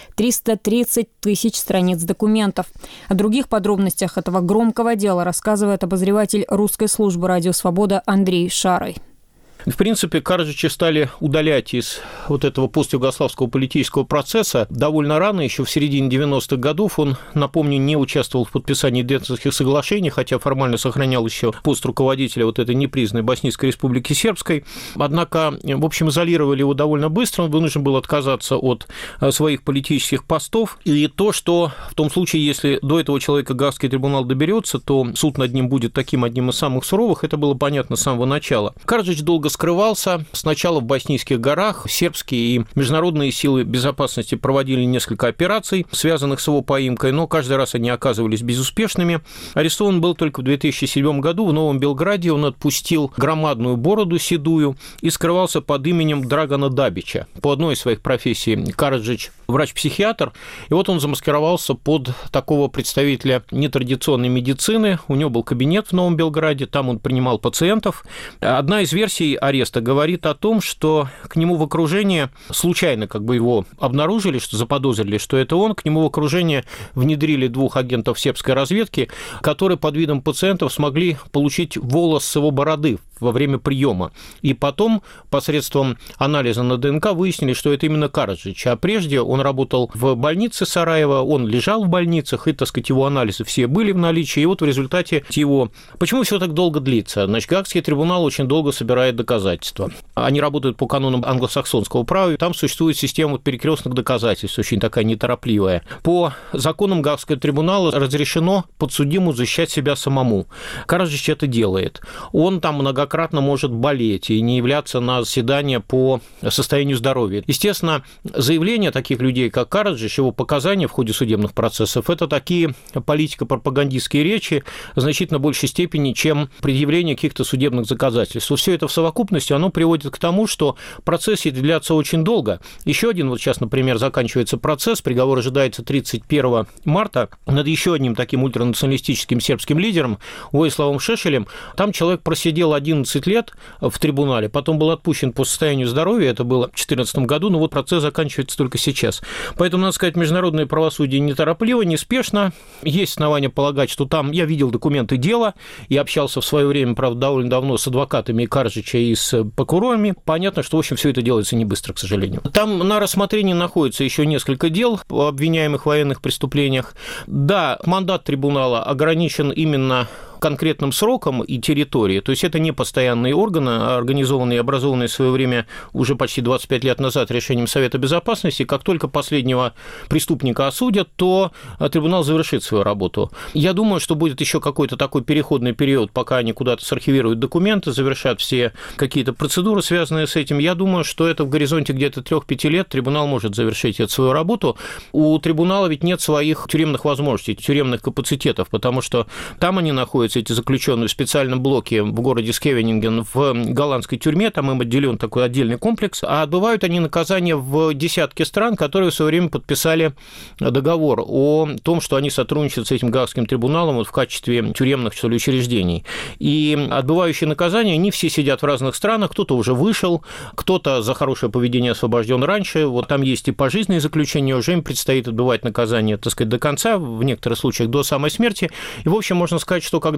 330 тысяч страниц документов. О других подробностях этого громкого дела рассказывает обозреватель русской службы «Радио Свобода» Андрей Шарой. В принципе, Караджича стали удалять из вот этого постюгославского политического процесса довольно рано, еще в середине 90-х годов. Он, напомню, не участвовал в подписании Дейтонских соглашений, хотя формально сохранял еще пост руководителя вот этой непризнанной Боснийской республики Сербской. Однако, в общем, изолировали его довольно быстро, он вынужден был отказаться от своих политических постов. И то, что в том случае, если до этого человека Гаагский трибунал доберется, то суд над ним будет таким одним из самых суровых, это было понятно с самого начала. Караджич долго скрывался. Сначала в Боснийских горах сербские и международные силы безопасности проводили несколько операций, связанных с его поимкой, но каждый раз они оказывались безуспешными. Арестован был только в 2007 году в Новом Белграде. Он отпустил громадную бороду седую и скрывался под именем Драгана Дабича. По одной из своих профессий Караджич – врач-психиатр, и вот он замаскировался под такого представителя нетрадиционной медицины. У него был кабинет в Новом Белграде, там он принимал пациентов. Одна из версий ареста говорит о том, что к нему в окружение случайно его обнаружили, что заподозрили, что это он, к нему в окружение внедрили 2 агентов сербской разведки, которые под видом пациентов смогли получить волос с его бороды во время приема. И потом посредством анализа на ДНК выяснили, что это именно Караджич. А прежде он работал в больнице Сараева, он лежал в больницах, и, его анализы все были в наличии. И вот в результате его... Почему все так долго длится? Значит, Гаагский трибунал очень долго собирает доказательства. Они работают по канонам англосаксонского права, и там существует система перекрестных доказательств, очень такая неторопливая. По законам Гаагского трибунала разрешено подсудимому защищать себя самому. Караджич это делает. Он там многократно может болеть и не являться на заседание по состоянию здоровья. Естественно, заявления таких людей, как Караджич, его показания в ходе судебных процессов, это такие политико-пропагандистские речи в значительно большей степени, чем предъявление каких-то судебных доказательств. Все это в совокупности, оно приводит к тому, что процессы длятся очень долго. Еще один, вот сейчас, например, заканчивается процесс, приговор ожидается 31 марта над еще одним таким ультранационалистическим сербским лидером Воиславом Шешелем. Там человек просидел 11 лет в трибунале, потом был отпущен по состоянию здоровья, это было в 2014 году, но вот процесс заканчивается только сейчас. Поэтому, надо сказать, международное правосудие неторопливо, неспешно. Есть основания полагать, что там, я видел документы дела и общался в свое время, правда, довольно давно с адвокатами Караджича и с прокурорами. Понятно, что, в общем, все это делается не быстро, к сожалению. Там на рассмотрении находится еще несколько дел о обвиняемых в военных преступлениях. Да, мандат трибунала ограничен именно конкретным сроком и территорией. То есть это не постоянные органы, организованные и образованные в свое время уже почти 25 лет назад решением Совета Безопасности. Как только последнего преступника осудят, то трибунал завершит свою работу. Я думаю, что будет еще какой-то такой переходный период, пока они куда-то сархивируют документы, завершат все какие-то процедуры, связанные с этим. Я думаю, что это в горизонте где-то 3-5 лет трибунал может завершить эту свою работу. У трибунала ведь нет своих тюремных возможностей, тюремных капацитетов, потому что там они находятся, эти заключенные, в специальном блоке в городе Скевенинген в голландской тюрьме, там им отделен такой отдельный комплекс, а отбывают они наказание в десятке стран, которые в свое время подписали договор о том, что они сотрудничают с этим Гаагским трибуналом вот в качестве тюремных, что ли, учреждений. И отбывающие наказания, они все сидят в разных странах, кто-то уже вышел, кто-то за хорошее поведение освобожден раньше, вот там есть и пожизненные заключения, уже им предстоит отбывать наказание, так сказать, до конца, в некоторых случаях до самой смерти. И, в общем, можно сказать, что когда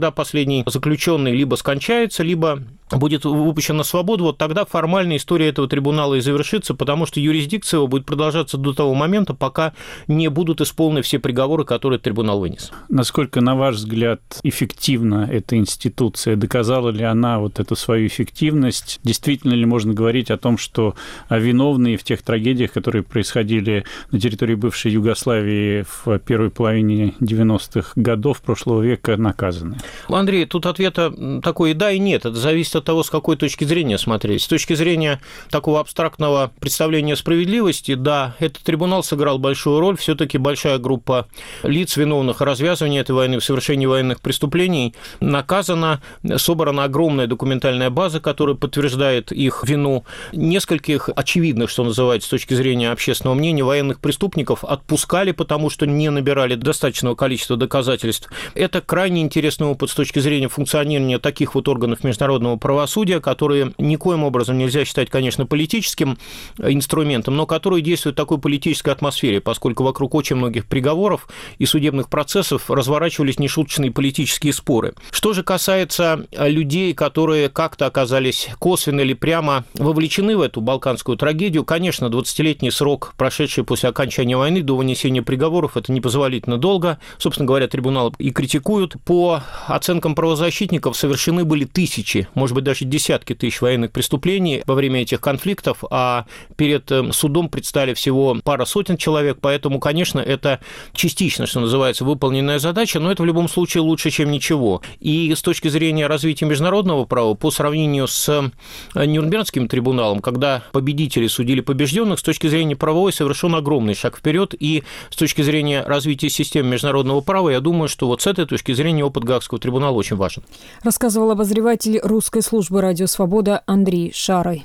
когда последний заключенный либо скончается, либо будет выпущен на свободу, вот тогда формальная история этого трибунала и завершится, потому что юрисдикция его будет продолжаться до того момента, пока не будут исполнены все приговоры, которые трибунал вынес. Насколько, на ваш взгляд, эффективна эта институция? Доказала ли она вот эту свою эффективность? Действительно ли можно говорить о том, что виновные в тех трагедиях, которые происходили на территории бывшей Югославии в первой половине 90-х годов прошлого века, наказаны? Андрей, тут ответа такой и да, и нет. Это зависит от того, с какой точки зрения смотреть. С точки зрения такого абстрактного представления справедливости, да, этот трибунал сыграл большую роль. Все-таки большая группа лиц, виновных в развязывании этой войны, в совершении военных преступлений, наказана. Собрана огромная документальная база, которая подтверждает их вину. Нескольких очевидных, что называется, с точки зрения общественного мнения, военных преступников отпускали, потому что не набирали достаточного количества доказательств. Это крайне интересный опыт с точки зрения функционирования таких вот органов международного правосудия, которые никоим образом нельзя считать, конечно, политическим инструментом, но которые действуют в такой политической атмосфере, поскольку вокруг очень многих приговоров и судебных процессов разворачивались нешуточные политические споры. Что же касается людей, которые как-то оказались косвенно или прямо вовлечены в эту балканскую трагедию, конечно, 20-летний срок, прошедший после окончания войны до вынесения приговоров, это непозволительно долго. Собственно говоря, трибунал и критикуют. По оценкам правозащитников, совершены были тысячи, может быть, даже десятки тысяч военных преступлений во время этих конфликтов, а перед судом предстали всего пара сотен человек, поэтому, конечно, это частично, что называется, выполненная задача, но это в любом случае лучше, чем ничего. И с точки зрения развития международного права, по сравнению с Нюрнбергским трибуналом, когда победители судили побежденных, с точки зрения правовой совершен огромный шаг вперед, и с точки зрения развития системы международного права, я думаю, что вот с этой точки зрения опыт Гаагского трибунала очень важен. Рассказывал обозреватель русской службы «Радио Свобода» Андрей Шарой.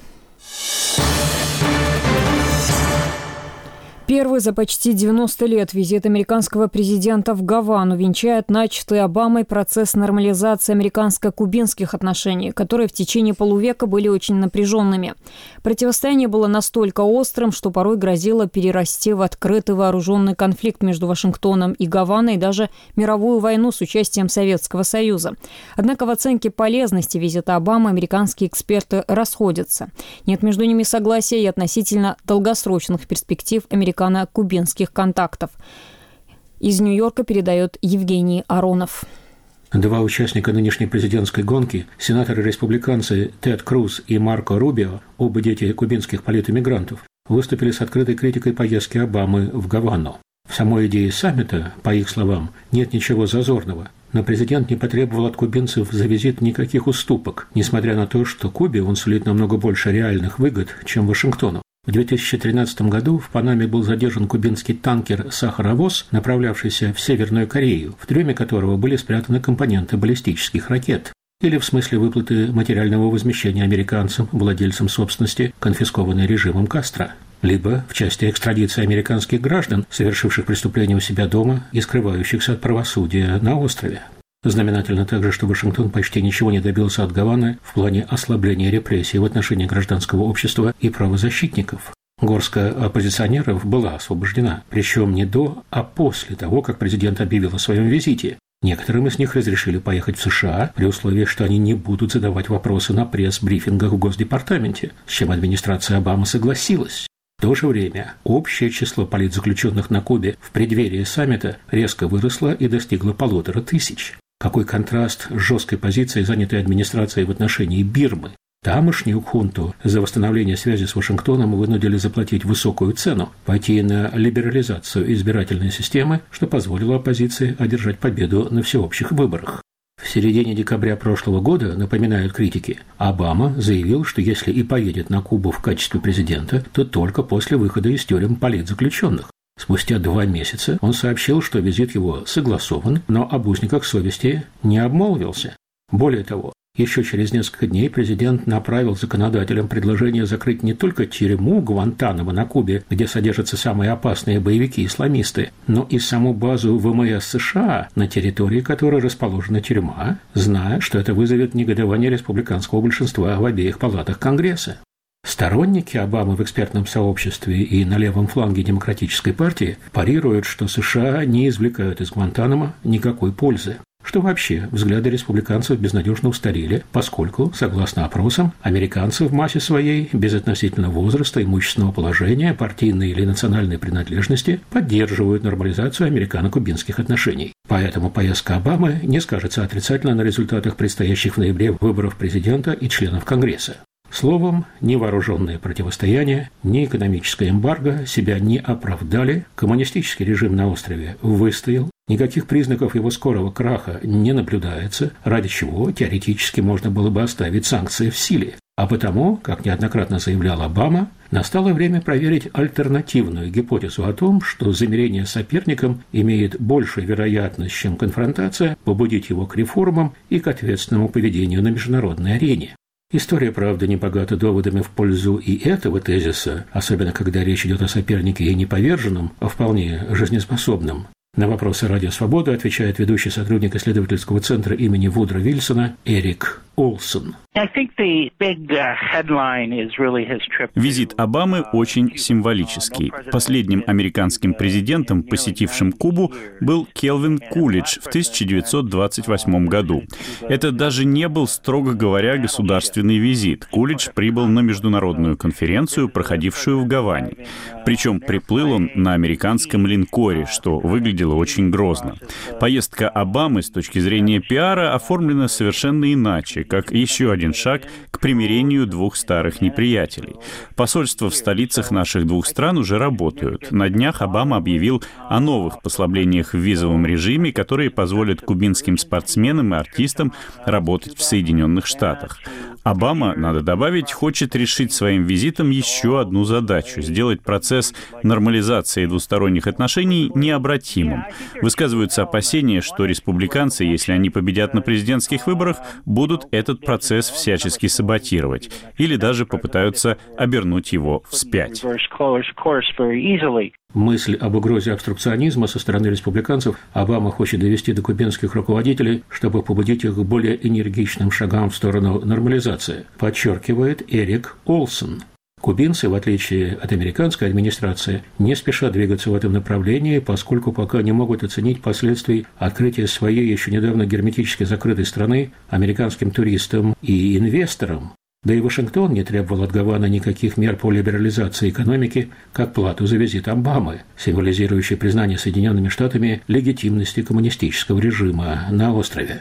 Первый за почти 90 лет визит американского президента в Гавану венчает начатый Обамой процесс нормализации американско-кубинских отношений, которые в течение полувека были очень напряженными. Противостояние было настолько острым, что порой грозило перерасти в открытый вооруженный конфликт между Вашингтоном и Гаваной и даже мировую войну с участием Советского Союза. Однако в оценке полезности визита Обамы американские эксперты расходятся. Нет между ними согласия и относительно долгосрочных перспектив американо-кубинских контактов. Из Нью-Йорка передает Евгений Аронов. Два участника нынешней президентской гонки, сенаторы-республиканцы Тед Круз и Марко Рубио, оба дети кубинских политэмигрантов, выступили с открытой критикой поездки Обамы в Гавану. В самой идее саммита, по их словам, нет ничего зазорного, но президент не потребовал от кубинцев за визит никаких уступок, несмотря на то, что Кубе он сулит намного больше реальных выгод, чем Вашингтону. В 2013 году в Панаме был задержан кубинский танкер «Сахаровоз», направлявшийся в Северную Корею, в трюме которого были спрятаны компоненты баллистических ракет. Или в смысле выплаты материального возмещения американцам, владельцам собственности, конфискованной режимом Кастро. Либо в части экстрадиции американских граждан, совершивших преступления у себя дома и скрывающихся от правосудия на острове. Знаменательно также, что Вашингтон почти ничего не добился от Гаваны в плане ослабления репрессий в отношении гражданского общества и правозащитников. Горстка оппозиционеров была освобождена, причем не до, а после того, как президент объявил о своем визите. Некоторым из них разрешили поехать в США при условии, что они не будут задавать вопросы на пресс-брифингах в Госдепартаменте, с чем администрация Обамы согласилась. В то же время общее число политзаключенных на Кубе в преддверии саммита резко выросло и достигло 1500. Какой контраст с жесткой позицией, занятой администрацией в отношении Бирмы. Тамошнюю хунту за восстановление связи с Вашингтоном вынудили заплатить высокую цену, пойти на либерализацию избирательной системы, что позволило оппозиции одержать победу на всеобщих выборах. В середине декабря прошлого года, напоминают критики, Обама заявил, что если и поедет на Кубу в качестве президента, то только после выхода из тюрем политзаключенных. Спустя 2 месяца он сообщил, что визит его согласован, но об узниках совести не обмолвился. Более того, еще через несколько дней президент направил законодателям предложение закрыть не только тюрьму Гуантанамо на Кубе, где содержатся самые опасные боевики-исламисты, но и саму базу ВМС США, на территории которой расположена тюрьма, зная, что это вызовет негодование республиканского большинства в обеих палатах Конгресса. Сторонники Обамы в экспертном сообществе и на левом фланге Демократической партии парируют, что США не извлекают из Гуантанамо никакой пользы, что вообще взгляды республиканцев безнадежно устарели, поскольку, согласно опросам, американцы в массе своей, безотносительно возраста, имущественного положения, партийной или национальной принадлежности, поддерживают нормализацию американо-кубинских отношений. Поэтому поездка Обамы не скажется отрицательно на результатах предстоящих в ноябре выборов президента и членов Конгресса. Словом, ни вооруженное противостояние, ни экономическое эмбарго себя не оправдали, коммунистический режим на острове выстоял, никаких признаков его скорого краха не наблюдается, ради чего теоретически можно было бы оставить санкции в силе. А потому, как неоднократно заявлял Обама, настало время проверить альтернативную гипотезу о том, что замирение с соперником имеет большую вероятность, чем конфронтация, побудить его к реформам и к ответственному поведению на международной арене. История, правда, не богата доводами в пользу и этого тезиса, особенно когда речь идет о сопернике не поверженном, а вполне жизнеспособном. На вопросы «Радио Свобода» отвечает ведущий сотрудник исследовательского центра имени Вудро Вильсона Эрик Олсон. Визит Обамы очень символический. Последним американским президентом, посетившим Кубу, был Келвин Кулидж в 1928 году. Это даже не был, строго говоря, государственный визит. Кулидж прибыл на международную конференцию, проходившую в Гаване. Причем приплыл он на американском линкоре, что выглядело очень грозно. Поездка Обамы с точки зрения пиара оформлена совершенно иначе, как еще один шаг к примирению двух старых неприятелей. Посольства в столицах наших двух стран уже работают. На днях Обама объявил о новых послаблениях в визовом режиме, которые позволят кубинским спортсменам и артистам работать в Соединенных Штатах. Обама, надо добавить, хочет решить своим визитом еще одну задачу – сделать процесс нормализации двусторонних отношений необратимым. Высказываются опасения, что республиканцы, если они победят на президентских выборах, будут этот процесс всячески саботировать или даже попытаются обернуть его вспять. Мысль об угрозе обструкционизма со стороны республиканцев Обама хочет довести до кубинских руководителей, чтобы побудить их к более энергичным шагам в сторону нормализации, подчеркивает Эрик Олсон. Кубинцы, в отличие от американской администрации, не спешат двигаться в этом направлении, поскольку пока не могут оценить последствий открытия своей еще недавно герметически закрытой страны американским туристам и инвесторам. Да и Вашингтон не требовал от Гаваны никаких мер по либерализации экономики, как плату за визит Обамы, символизирующий признание Соединенными Штатами легитимности коммунистического режима на острове.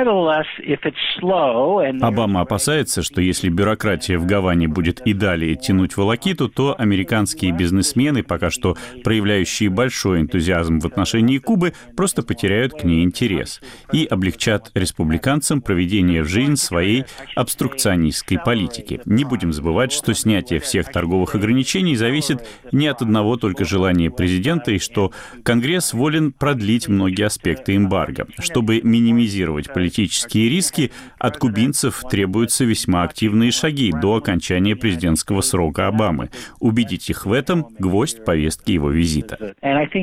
Обама опасается, что если бюрократия в Гаване будет и далее тянуть волокиту, то американские бизнесмены, пока что проявляющие большой энтузиазм в отношении Кубы, просто потеряют к ней интерес и облегчат республиканцам проведение в жизнь своей обструкционистской политики. Не будем забывать, что снятие всех торговых ограничений зависит не от одного только желания президента, и что Конгресс волен продлить многие аспекты эмбарго. Чтобы минимизировать политические риски, от кубинцев требуются весьма активные шаги до окончания президентского срока Обамы. Убедить их в этом – гвоздь повестки его визита.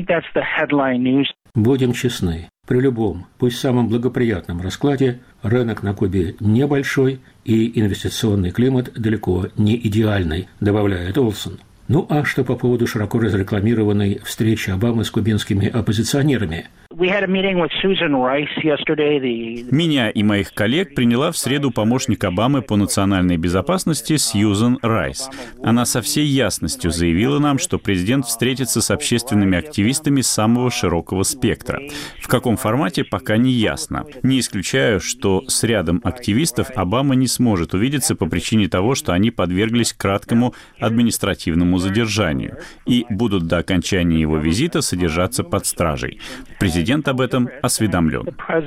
Будем честны, при любом, пусть самом благоприятном раскладе, рынок на Кубе небольшой и инвестиционный климат далеко не идеальный, добавляет Олсон. Ну а что по поводу широко разрекламированной встречи Обамы с кубинскими оппозиционерами? Меня и моих коллег приняла в среду помощник Обамы по национальной безопасности Сьюзан Райс. Она со всей ясностью заявила нам, что президент встретится с общественными активистами самого широкого спектра. В каком формате, пока не ясно. Не исключаю, что с рядом активистов Обама не сможет увидеться по причине того, что они подверглись краткому административному задержанию и будут до окончания его визита содержаться под стражей. Президент об этом осведомлен.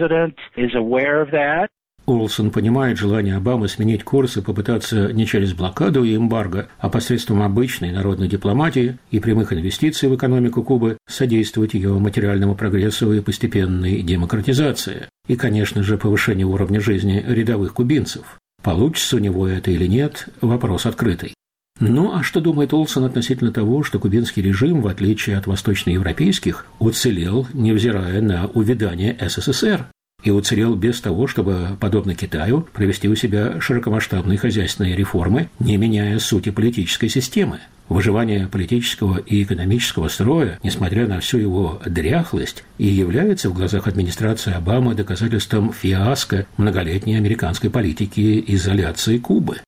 Олсон понимает желание Обамы сменить курс и попытаться не через блокаду и эмбарго, а посредством обычной народной дипломатии и прямых инвестиций в экономику Кубы содействовать ее материальному прогрессу и постепенной демократизации. И, конечно же, повышению уровня жизни рядовых кубинцев. Получится у него это или нет – вопрос открытый. Ну, а что думает Олсон относительно того, что кубинский режим, в отличие от восточноевропейских, уцелел, невзирая на увядание СССР? И уцелел без того, чтобы, подобно Китаю, провести у себя широкомасштабные хозяйственные реформы, не меняя сути политической системы. выживания политического и экономического строя, несмотря на всю его дряхлость, и является в глазах администрации Обамы доказательством фиаско многолетней американской политики изоляции Кубы.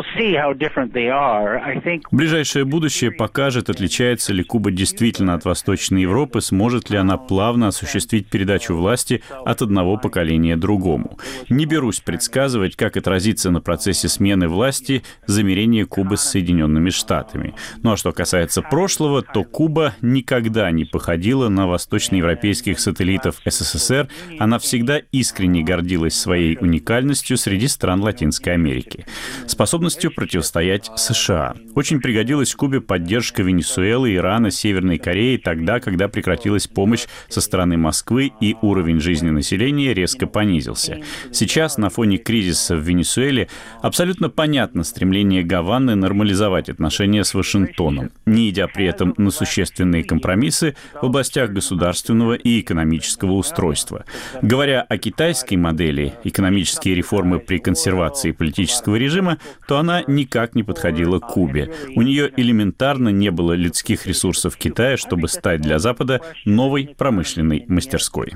Ближайшее будущее покажет, отличается ли Куба действительно от Восточной Европы, сможет ли она плавно осуществить передачу власти от одного поколения другому. Не берусь предсказывать, как отразится на процессе смены власти замирение Кубы с Соединенными Штатами. Ну а что касается прошлого, то Куба никогда не походила на восточноевропейских сателлитов СССР. Она всегда искренне гордилась своей уникальностью среди стран Латинской Америки. Способностью противостоять США. Очень пригодилась Кубе поддержка Венесуэлы, Ирана, Северной Кореи тогда, когда прекратилась помощь со стороны Москвы и уровень жизни населения резко понизился. Сейчас на фоне кризиса в Венесуэле абсолютно понятно стремление Гаваны нормализовать отношения с Вашингтоном, не идя при этом на существенные компромиссы в областях государственного и экономического устройства. Говоря о китайской модели, экономические реформы при консервации политического режима, то она никак не подходила к Кубе. У нее элементарно не было людских ресурсов Китая, чтобы стать для Запада новой промышленной мастерской.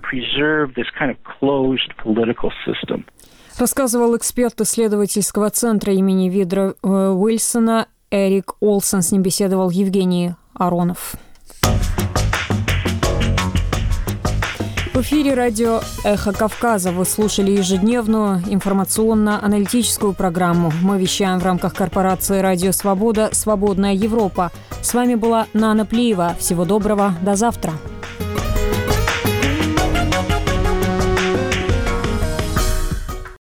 Рассказывал эксперт исследовательского центра имени Вудро Уилсона Эрик Олсен. С ним беседовал Евгений Аронов. В эфире радио «Эхо Кавказа». Вы слушали ежедневную информационно-аналитическую программу. Мы вещаем в рамках корпорации «Радио Свобода. Свободная Европа». С вами была Нана Плиева. Всего доброго. До завтра.